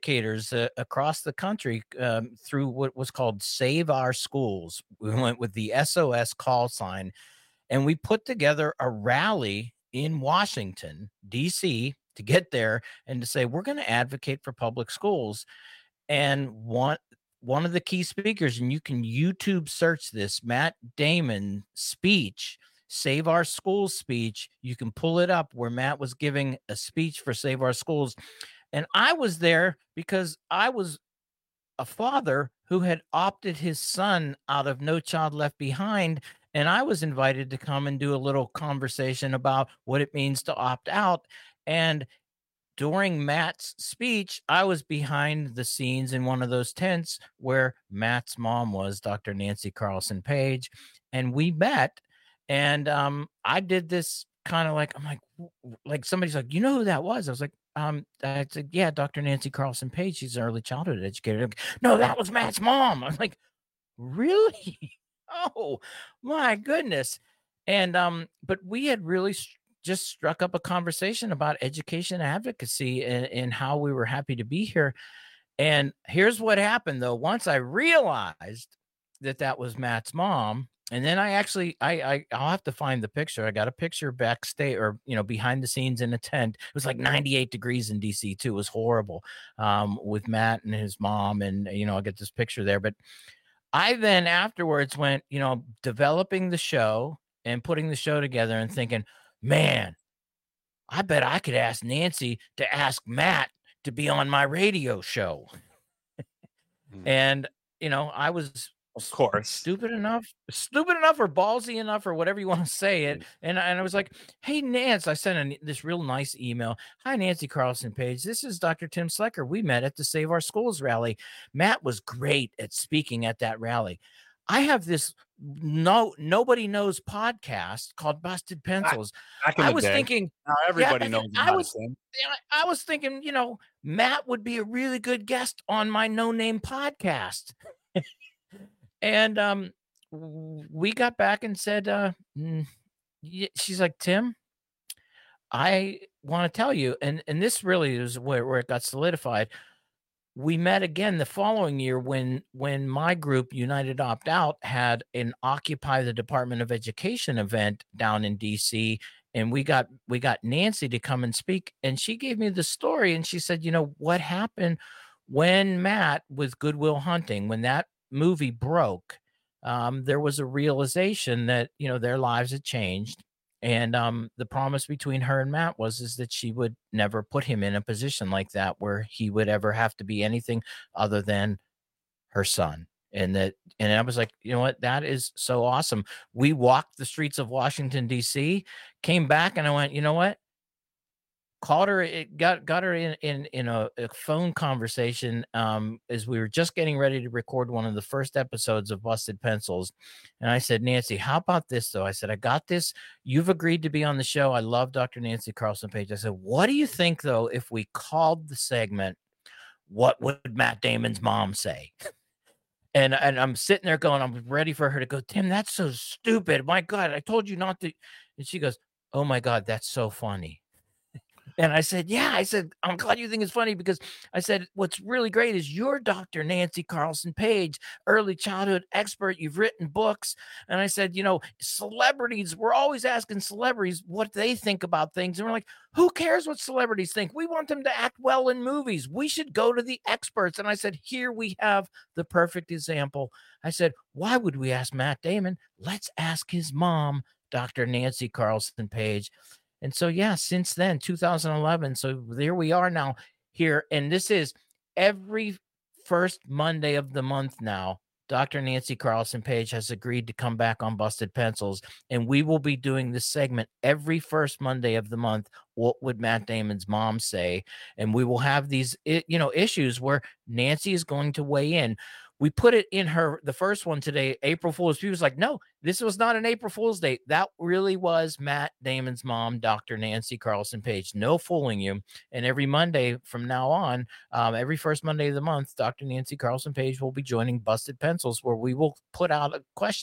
events uh, across the country um, through what was called Save Our Schools. We went with the S O S call sign, and we put together a rally in Washington, D C, to get there and to say, we're going to advocate for public schools. And one, one of the key speakers, and you can YouTube search this, Matt Damon speech, Save Our Schools speech. You can pull it up where Matt was giving a speech for Save Our Schools. And I was there because I was a father who had opted his son out of No Child Left Behind. And I was invited to come and do a little conversation about what it means to opt out. And during Matt's speech, I was behind the scenes in one of those tents where Matt's mom was, Doctor Nancy Carlson Page, and we met. And um, I did this kind of like, I'm like, like somebody's like, you know who that was? I was like, um, I said, yeah, Doctor Nancy Carlson Page. She's an early childhood educator. Like, no, that was Matt's mom. I'm like, really? Oh, my goodness. And, um, but we had really st- just struck up a conversation about education advocacy and, and how we were happy to be here. And here's what happened, though. Once I realized that that was Matt's mom, and then I actually, I, I, I'll have to find the picture. I got a picture backstage, or, you know, behind the scenes in a tent. It was like ninety-eight degrees in D C too. It was horrible, um, with Matt and his mom. And, you know, I get this picture there, but I then afterwards went, you know, developing the show and putting the show together and thinking, man, I bet I could ask Nancy to ask Matt to be on my radio show. mm. And, you know, I was, of course, stupid enough, stupid enough or ballsy enough or whatever you want to say it. And, and I was like, hey, Nance, I sent a, this real nice email. Hi, Nancy Carlson Page. This is Doctor Tim Slecker. We met at the Save Our Schools rally. Matt was great at speaking at that rally. I have this no nobody knows podcast called Busted Pencils. Back in I the was day. thinking Now everybody yeah, knows I about was it. I was thinking, you know, Matt would be a really good guest on my No Name podcast. And um we got back and said, uh mm, y- she's like, Tim, I want to tell you, and and this really is where, where it got solidified. We met again the following year when when my group, United Opt Out, had an Occupy the Department of Education event down in D C, and we got we got Nancy to come and speak, and she gave me the story, and she said, you know, what happened when Matt with Good Will Hunting, when that movie broke, um, there was a realization that, you know, their lives had changed. And um, the promise between her and Matt was is that she would never put him in a position like that where he would ever have to be anything other than her son. And that, and I was like, you know what, that is so awesome. We walked the streets of Washington, D C, came back, and I went, you know what? Called her, it got got her in in in a, a phone conversation um, as we were just getting ready to record one of the first episodes of Busted Pencils, and I said, Nancy, how about this though? I said, I got this. You've agreed to be on the show. I love Doctor Nancy Carlson Page. I said, what do you think though if we called the segment "What Would Matt Damon's Mom Say"? And and I'm sitting there going, I'm ready for her to go, Tim, that's so stupid. My God, I told you not to. And she goes, oh my God, that's so funny. And I said, yeah, I said, I'm glad you think it's funny because I said, what's really great is you're Doctor Nancy Carlson Page, early childhood expert. You've written books. And I said, you know, celebrities, we're always asking celebrities what they think about things. And we're like, who cares what celebrities think? We want them to act well in movies. We should go to the experts. And I said, here we have the perfect example. I said, why would we ask Matt Damon? Let's ask his mom, Doctor Nancy Carlson Page. And so, yeah, since then, two thousand eleven. So there we are now here. And this is every first Monday of the month now. Doctor Nancy Carlson Page has agreed to come back on Busted Pencils. And we will be doing this segment every first Monday of the month. What would Matt Damon's mom say? And we will have these, you know, issues where Nancy is going to weigh in. We put it in her, the first one today, April Fool's. She was like, no, this was not an April Fool's Day. That really was Matt Damon's mom, Doctor Nancy Carlson Page. No fooling you. And every Monday from now on, um, every first Monday of the month, Doctor Nancy Carlson Page will be joining Busted Pencils, where we will put out a question.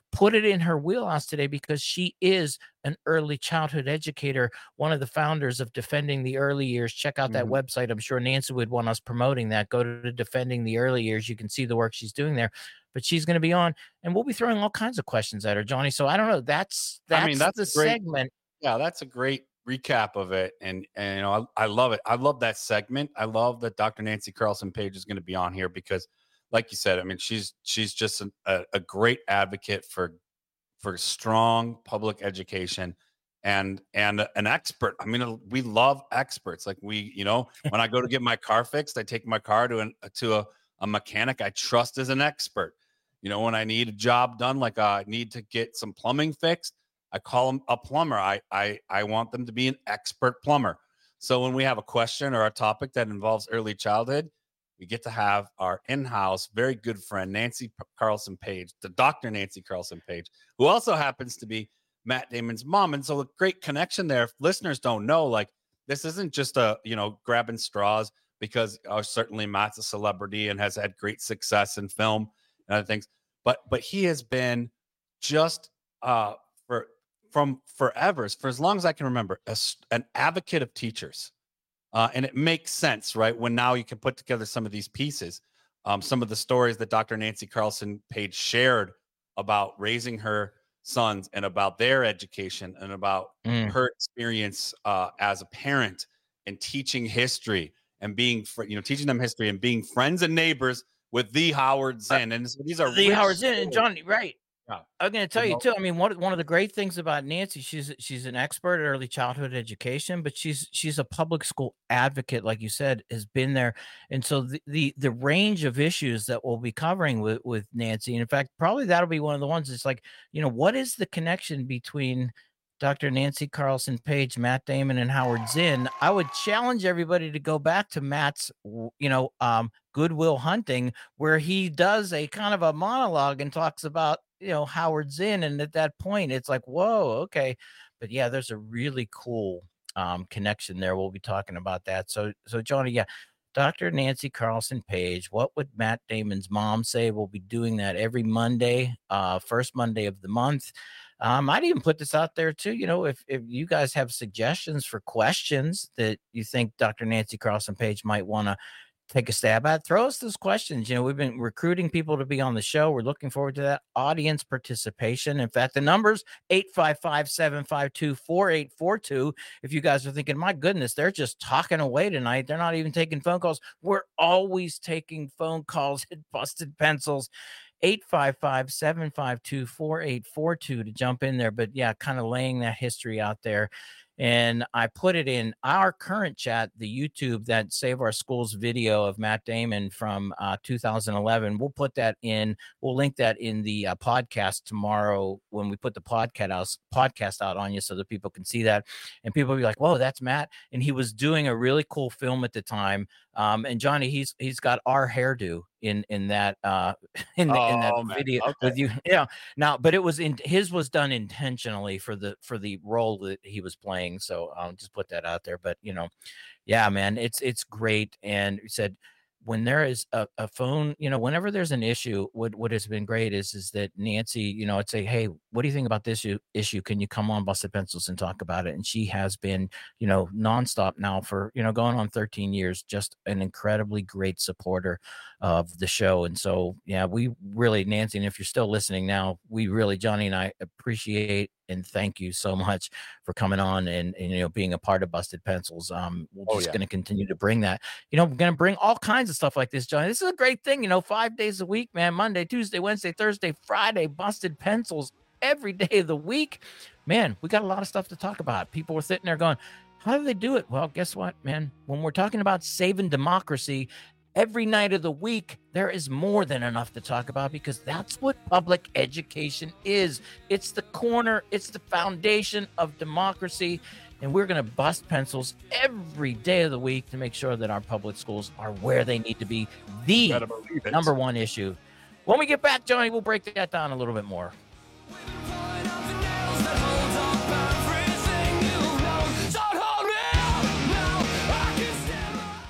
put it in her wheelhouse today because she is an early childhood educator, one of the founders of Defending the Early Years. Check out that Mhm. website. I'm sure Nancy would want us promoting that. Go to Defending the Early Years. You can see the work she's doing there. But she's going to be on, and we'll be throwing all kinds of questions at her, Johnny. So I don't know. That's that's, I mean, that's the a great, segment. Yeah, that's a great recap of it, and and you know, I, I love it. I love that segment. I love that Doctor Nancy Carlson Page is going to be on here because, like you said, I mean, she's she's just a, a, a great advocate for for strong public education and and an expert. I mean, we love experts. Like we, you know, when I go to get my car fixed, I take my car to an to a, a mechanic I trust as an expert. You know, when I need a job done, like uh, I need to get some plumbing fixed, I call them a plumber. I, I, I want them to be an expert plumber. So when we have a question or a topic that involves early childhood, we get to have our in-house, very good friend, Nancy Carlson Page, the Doctor Nancy Carlson Page, who also happens to be Matt Damon's mom. And so a great connection there. If listeners don't know, like, this isn't just a, you know, grabbing straws because uh, certainly Matt's a celebrity and has had great success in film and other things. But but he has been just uh, for from forever, for as long as I can remember, a, an advocate of teachers. Uh, and it makes sense, right? When now you can put together some of these pieces, um, some of the stories that Doctor Nancy Carlson Page shared about raising her sons and about their education and about Mm. her experience uh, as a parent and teaching history and being, fr- you know, teaching them history and being friends and neighbors with the Howard Zinn. And so these are The rich Howard Zinn and stories. Johnny, right? Yeah. I'm going to tell You you know? too. I mean, one one of the great things about Nancy, she's she's an expert at early childhood education, but she's she's a public school advocate, like you said, has been there, and so the the, the range of issues that we'll be covering with with Nancy, and in fact, probably that'll be one of the ones. It's like, you know, what is the connection between Doctor Nancy Carlson Page, Matt Damon, and Howard Zinn? I would challenge everybody to go back to Matt's, you know, um, Good Will Hunting, where he does a kind of a monologue and talks about, you know, Howard Zinn. And at that point, it's like, whoa, okay. But yeah, there's a really cool um, connection there. We'll be talking about that. So, so Johnny, yeah, Doctor Nancy Carlson Page, what would Matt Damon's mom say? We'll be doing that every Monday, uh, first Monday of the month. I might even put this out there too. You know, if, if you guys have suggestions for questions that you think Doctor Nancy Carlson Page might want to take a stab at, throw us those questions. You know, we've been recruiting people to be on the show. We're looking forward to that audience participation. In fact, the number's eight five five, seven five two, four eight four two. If you guys are thinking, my goodness, they're just talking away tonight, they're not even taking phone calls. We're always taking phone calls at Busted Pencils. eight five five, seven five two, four eight four two to jump in there. But yeah, kind of laying that history out there. And I put it in our current chat, the YouTube, that Save Our Schools video of Matt Damon from uh, two thousand eleven. We'll put that in. We'll link that in the uh, podcast tomorrow when we put the podcast out, podcast out on you so that people can see that. And people will be like, whoa, that's Matt. And he was doing a really cool film at the time. Um, and Johnny, he's he's got our hairdo in in that uh, in, the, in that Oh, man. video Okay. with you. Yeah. Now, but it was in his was done intentionally for the for the role that he was playing. So I'll just put that out there. But you know, yeah, man, it's it's great. And he said, when there is a, a phone, you know, whenever there's an issue, what what has been great is is that Nancy, you know, I'd say, hey, what do you think about this issue? issue? Can you come on Busted Pencils and talk about it? And she has been, you know, nonstop now for, you know, going on thirteen years, just an incredibly great supporter of the show. And so, yeah, we really, Nancy, and if you're still listening now, we really, Johnny and I appreciate and thank you so much for coming on and, and you know, being a part of Busted Pencils. Um, we're Oh, just yeah. going to continue to bring that. You know, we're going to bring all kinds of stuff like this, Johnny. This is a great thing. You know, five days a week, man. Monday, Tuesday, Wednesday, Thursday, Friday, Busted Pencils every day of the week. Man, we got a lot of stuff to talk about. People were sitting there going, how do they do it? Well, guess what, man? When we're talking about saving democracy, every night of the week, there is more than enough to talk about because that's what public education is. It's the corner, it's the foundation of democracy. And we're going to bust pencils every day of the week to make sure that our public schools are where they need to be. The Better believe it. number one issue. When we get back, Johnny, we'll break that down a little bit more.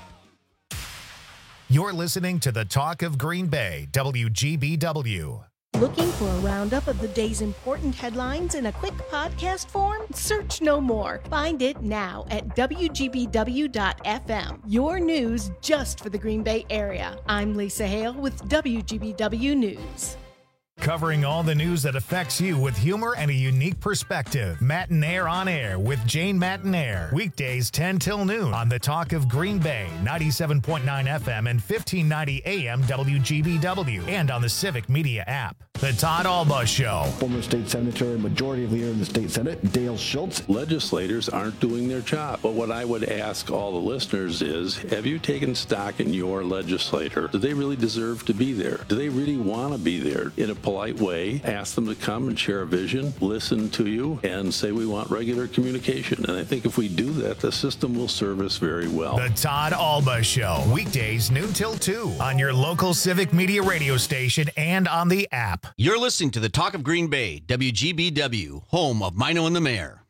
You're listening to the Talk of Green Bay, W G B W. Looking for a roundup of the day's important headlines in a quick podcast form? Search no more. Find it now at W G B W dot F M. Your news just for the Green Bay area. I'm Lisa Hale with W G B W News. Covering all the news that affects you with humor and a unique perspective. Matinaire on Air with Jane Matinaire. Weekdays ten till noon on the Talk of Green Bay, ninety-seven point nine F M and fifteen ninety A M W G B W, and on the Civic Media app. The Todd Alba Show. Former state senator, majority leader in the state Senate, Dale Schultz. Legislators aren't doing their job. But what I would ask all the listeners is, have you taken stock in your legislator? Do they really deserve to be there? Do they really want to be there? In a polite way, ask them to come and share a vision, listen to you, and say we want regular communication. And I think if we do that, the system will serve us very well. The Todd Alba Show. Weekdays noon till two on your local Civic Media radio station and on the app. You're listening to the Talk of Green Bay, W G B W, home of Mino and the Mayor.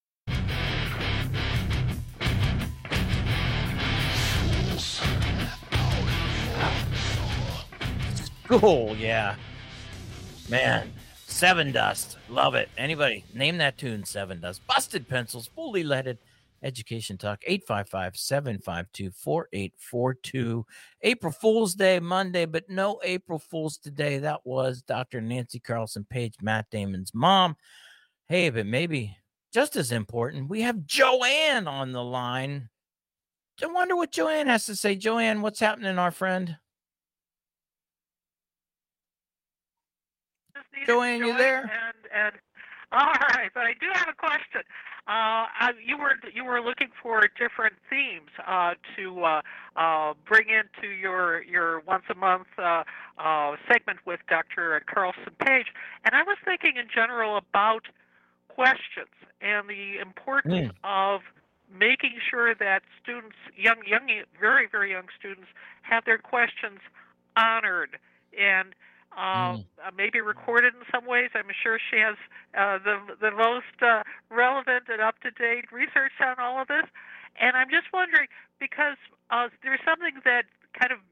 Cool, yeah. Man, Seven Dust. Love it. Anybody, name that tune, Seven Dust. Busted Pencils, fully leaded. Education Talk, eight five five, seven five two, four eight four two. April Fool's Day, Monday, but no April Fool's today. That was Doctor Nancy Carlson Page, Matt Damon's mom. Hey, but maybe just as important, we have Joanne on the line. I wonder what Joanne has to say. Joanne, what's happening, our friend? Joanne, you there? And, and all right, but I do have a question. Uh, I, you were you were looking for different themes uh, to uh, uh, bring into your your once a month uh, uh, segment with Doctor Carlson Page, and I was thinking in general about questions and the importance mm. of making sure that students, young young very very young students, have their questions honored and. Uh, mm. uh, maybe recorded in some ways. I'm sure she has uh, the the most uh, relevant and up-to-date research on all of this. And I'm just wondering, because uh, there's something that kind of,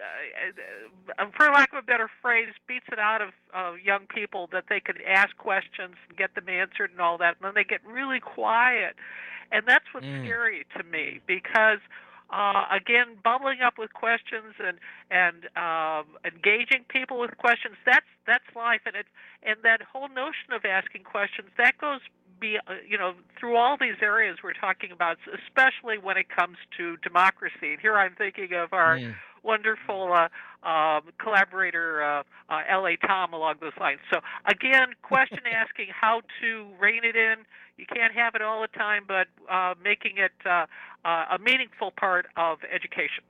uh, for lack of a better phrase, beats it out of uh, young people, that they could ask questions and get them answered and all that, and then they get really quiet. And that's what's mm. scary to me, because Uh, again, bubbling up with questions and and um, engaging people with questions, that's that's life, and it and that whole notion of asking questions, that goes be uh, you know through all these areas we're talking about, especially when it comes to democracy. And here I'm thinking of our mm. wonderful uh, uh, collaborator uh, uh, L A Tom along those lines. So again, question asking, how to rein it in. You can't have it all the time, but uh, making it uh, uh, a meaningful part of education.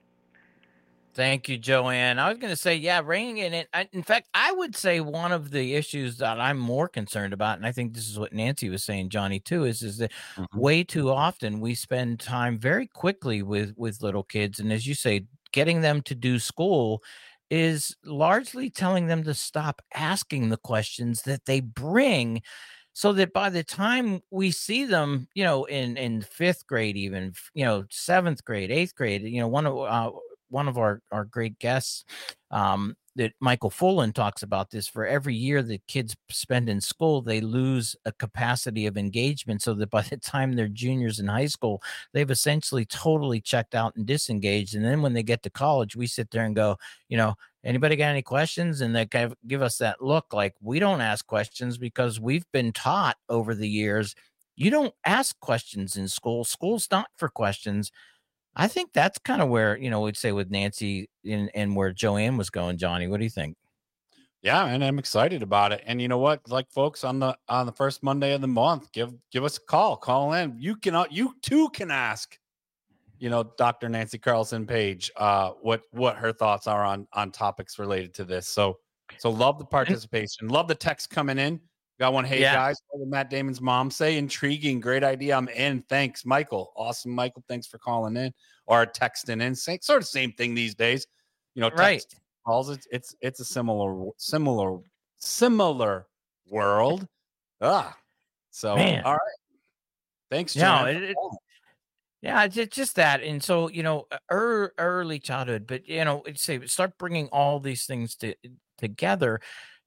Thank you, Joanne. I was going to say, yeah, reining it in. I, in fact, I would say one of the issues that I'm more concerned about, and I think this is what Nancy was saying, Johnny, too, is, is that mm-hmm. way too often we spend time very quickly with, with little kids. And as you say, getting them to do school is largely telling them to stop asking the questions that they bring, so that by the time we see them, you know, in, in fifth grade, even, you know, seventh grade, eighth grade, you know, one of uh, one of our, our great guests, um, that Michael Fullen talks about this, for every year that kids spend in school, they lose a capacity of engagement, so that by the time they're juniors in high school, they've essentially totally checked out and disengaged. And then when they get to college, we sit there and go, you know, anybody got any questions? And they kind of give us that look like we don't ask questions, because we've been taught over the years, you don't ask questions in school. School's not for questions. I think that's kind of where, you know, we'd say with Nancy and, and where Joanne was going. Johnny, what do you think? Yeah, and I'm excited about it. And you know what, like folks, on the on the first Monday of the month, give give us a call. Call in. You can you too can ask, you know, Doctor Nancy Carlson Page, uh, what what her thoughts are on on topics related to this. So so love the participation. Love the text coming in. Got one. Hey, yeah. guys, what did Matt Damon's mom say? Intriguing. Great idea. I'm in. Thanks, Michael. Awesome, Michael. Thanks for calling in or texting in. Same, sort of same thing these days. You know, text right. calls. It's, it's, it's a similar, similar, similar world. Ah, so, Man. all right. Thanks, John. No, it, it, yeah, it's just that. And so, you know, er, early childhood, but, you know, say start bringing all these things to, together.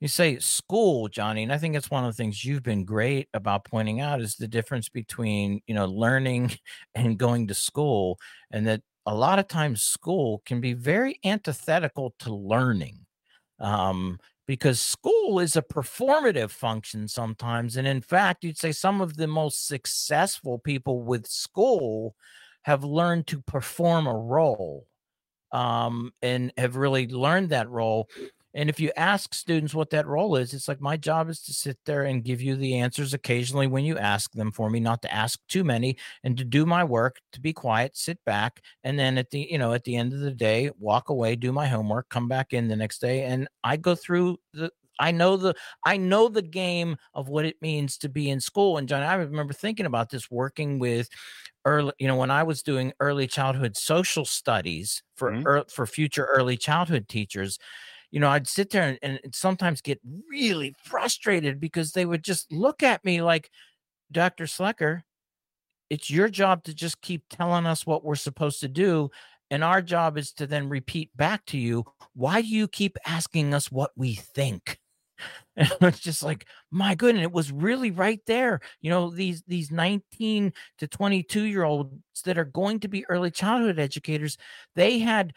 You say school, Johnny, and I think it's one of the things you've been great about pointing out is the difference between, you know, learning and going to school, and that a lot of times school can be very antithetical to learning. Um, because school is a performative function sometimes. And in fact, you'd say some of the most successful people with school have learned to perform a role, um, and have really learned that role. And if you ask students what that role is, it's like, my job is to sit there and give you the answers occasionally when you ask them for me, not to ask too many, and to do my work, to be quiet, sit back, and then at the, you know, at the end of the day, walk away, do my homework, come back in the next day. And I go through the, I know the, I know the game of what it means to be in school. And John, I remember thinking about this working with early, you know, when I was doing early childhood social studies for, mm-hmm. er, for future early childhood teachers. You know, I'd sit there and, and sometimes get really frustrated because they would just look at me like, Doctor Slecker, it's your job to just keep telling us what we're supposed to do. And our job is to then repeat back to you, why do you keep asking us what we think? And it's just like, my goodness, it was really right there. You know, these these nineteen to twenty-two year olds that are going to be early childhood educators, they had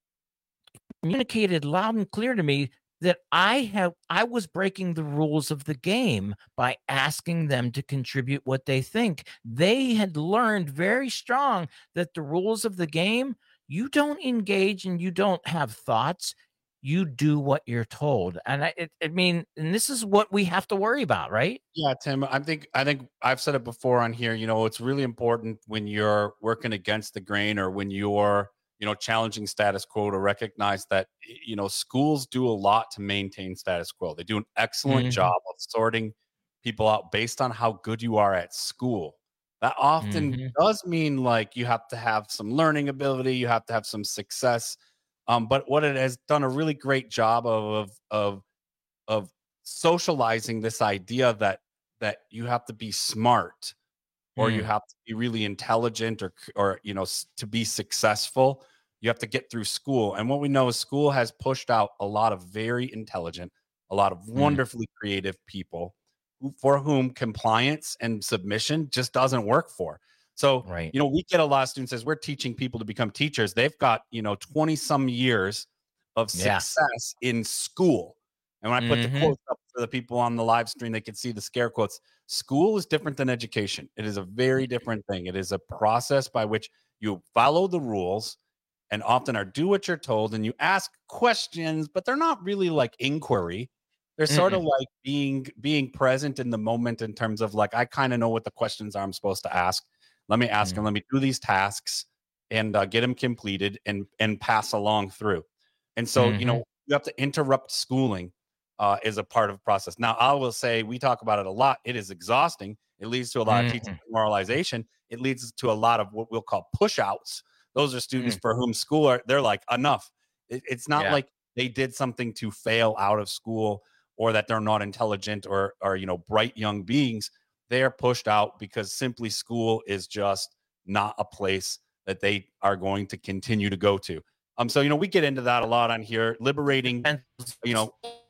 communicated loud and clear to me that I have I was breaking the rules of the game by asking them to contribute what they think. They had learned very strong that the rules of the game, you don't engage and you don't have thoughts. You do what you're told. And I, it, I mean, and this is what we have to worry about, right? Yeah, Tim, I think I think I've said it before on here. You know, it's really important when you're working against the grain or when you're you know, challenging status quo, to recognize that, you know, schools do a lot to maintain status quo. They do an excellent mm-hmm. job of sorting people out based on how good you are at school. That often mm-hmm. does mean like you have to have some learning ability, you have to have some success. Um, but what it has done a really great job of, of, of socializing this idea that, that you have to be smart, or mm. you have to be really intelligent, or, or, you know, to be successful, you have to get through school. And what we know is school has pushed out a lot of very intelligent, a lot of wonderfully mm. creative people who, for whom compliance and submission just doesn't work for. So, right. you know, we get a lot of students as we're teaching people to become teachers. They've got, you know, twenty some years of success yeah. in school. And when I put mm-hmm. the quotes up for the people on the live stream, they can see the scare quotes. School is different than education. It is a very different thing. It is a process by which you follow the rules and often are do what you're told, and you ask questions, but they're not really like inquiry. They're sort mm-hmm. of like being being present in the moment in terms of like, I kind of know what the questions are I'm supposed to ask. Let me ask mm-hmm. them. Let me do these tasks and uh, get them completed and and pass along through. And so, mm-hmm. you know, you have to interrupt schooling uh, is a part of the process. Now, I will say, we talk about it a lot. It is exhausting. It leads to a lot mm-hmm. of teaching demoralization. It leads to a lot of what we'll call push outs. Those are students mm-hmm. for whom school are, they're like, enough. It, it's not yeah. like they did something to fail out of school, or that they're not intelligent or, or, you know, bright young beings. They are pushed out because simply school is just not a place that they are going to continue to go to. Um, so, you know, we get into that a lot on here, liberating, you know.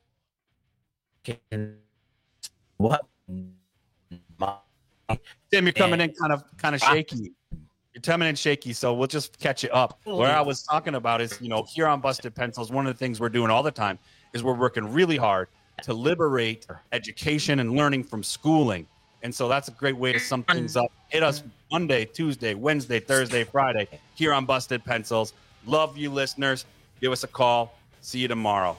What? Tim, you're coming in kind of, kind of shaky. You're coming in shaky, so we'll just catch you up. What I was talking about is, you know, here on Busted Pencils, one of the things we're doing all the time is we're working really hard to liberate education and learning from schooling. And so that's a great way to sum things up. Hit us Monday, Tuesday, Wednesday, Thursday, Friday here on Busted Pencils. Love you, listeners. Give us a call. See you tomorrow.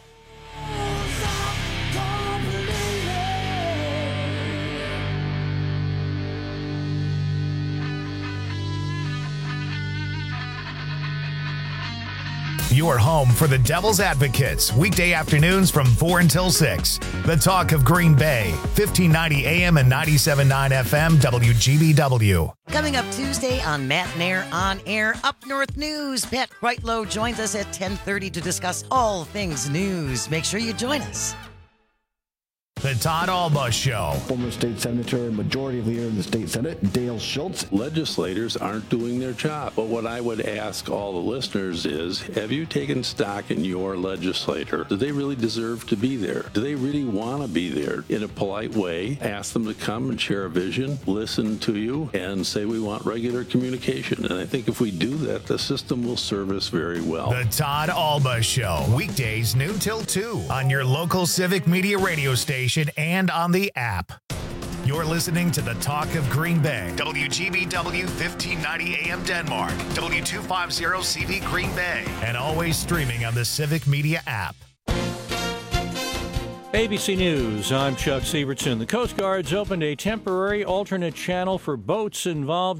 Your home for the Devil's Advocates, weekday afternoons from four until six. The Talk of Green Bay, fifteen ninety A M and ninety-seven point nine F M, W G B W. Coming up Tuesday on Matt and Air On Air, Up North News. Pat Kreitlow joins us at ten thirty to discuss all things news. Make sure you join us. The Todd Alba Show. Former state senator and majority leader in the state Senate, Dale Schultz. Legislators aren't doing their job. But what I would ask all the listeners is, have you taken stock in your legislator? Do they really deserve to be there? Do they really want to be there? In a polite way, ask them to come and share a vision, listen to you, and say we want regular communication. And I think if we do that, the system will serve us very well. The Todd Alba Show. Weekdays noon till two on your local Civic Media radio station and on the app. You're listening to the Talk of Green Bay. W G B W fifteen ninety A M Denmark. W two fifty C V Green Bay. And always streaming on the Civic Media app. A B C News, I'm Chuck Sievertson. The Coast Guard's opened a temporary alternate channel for boats involved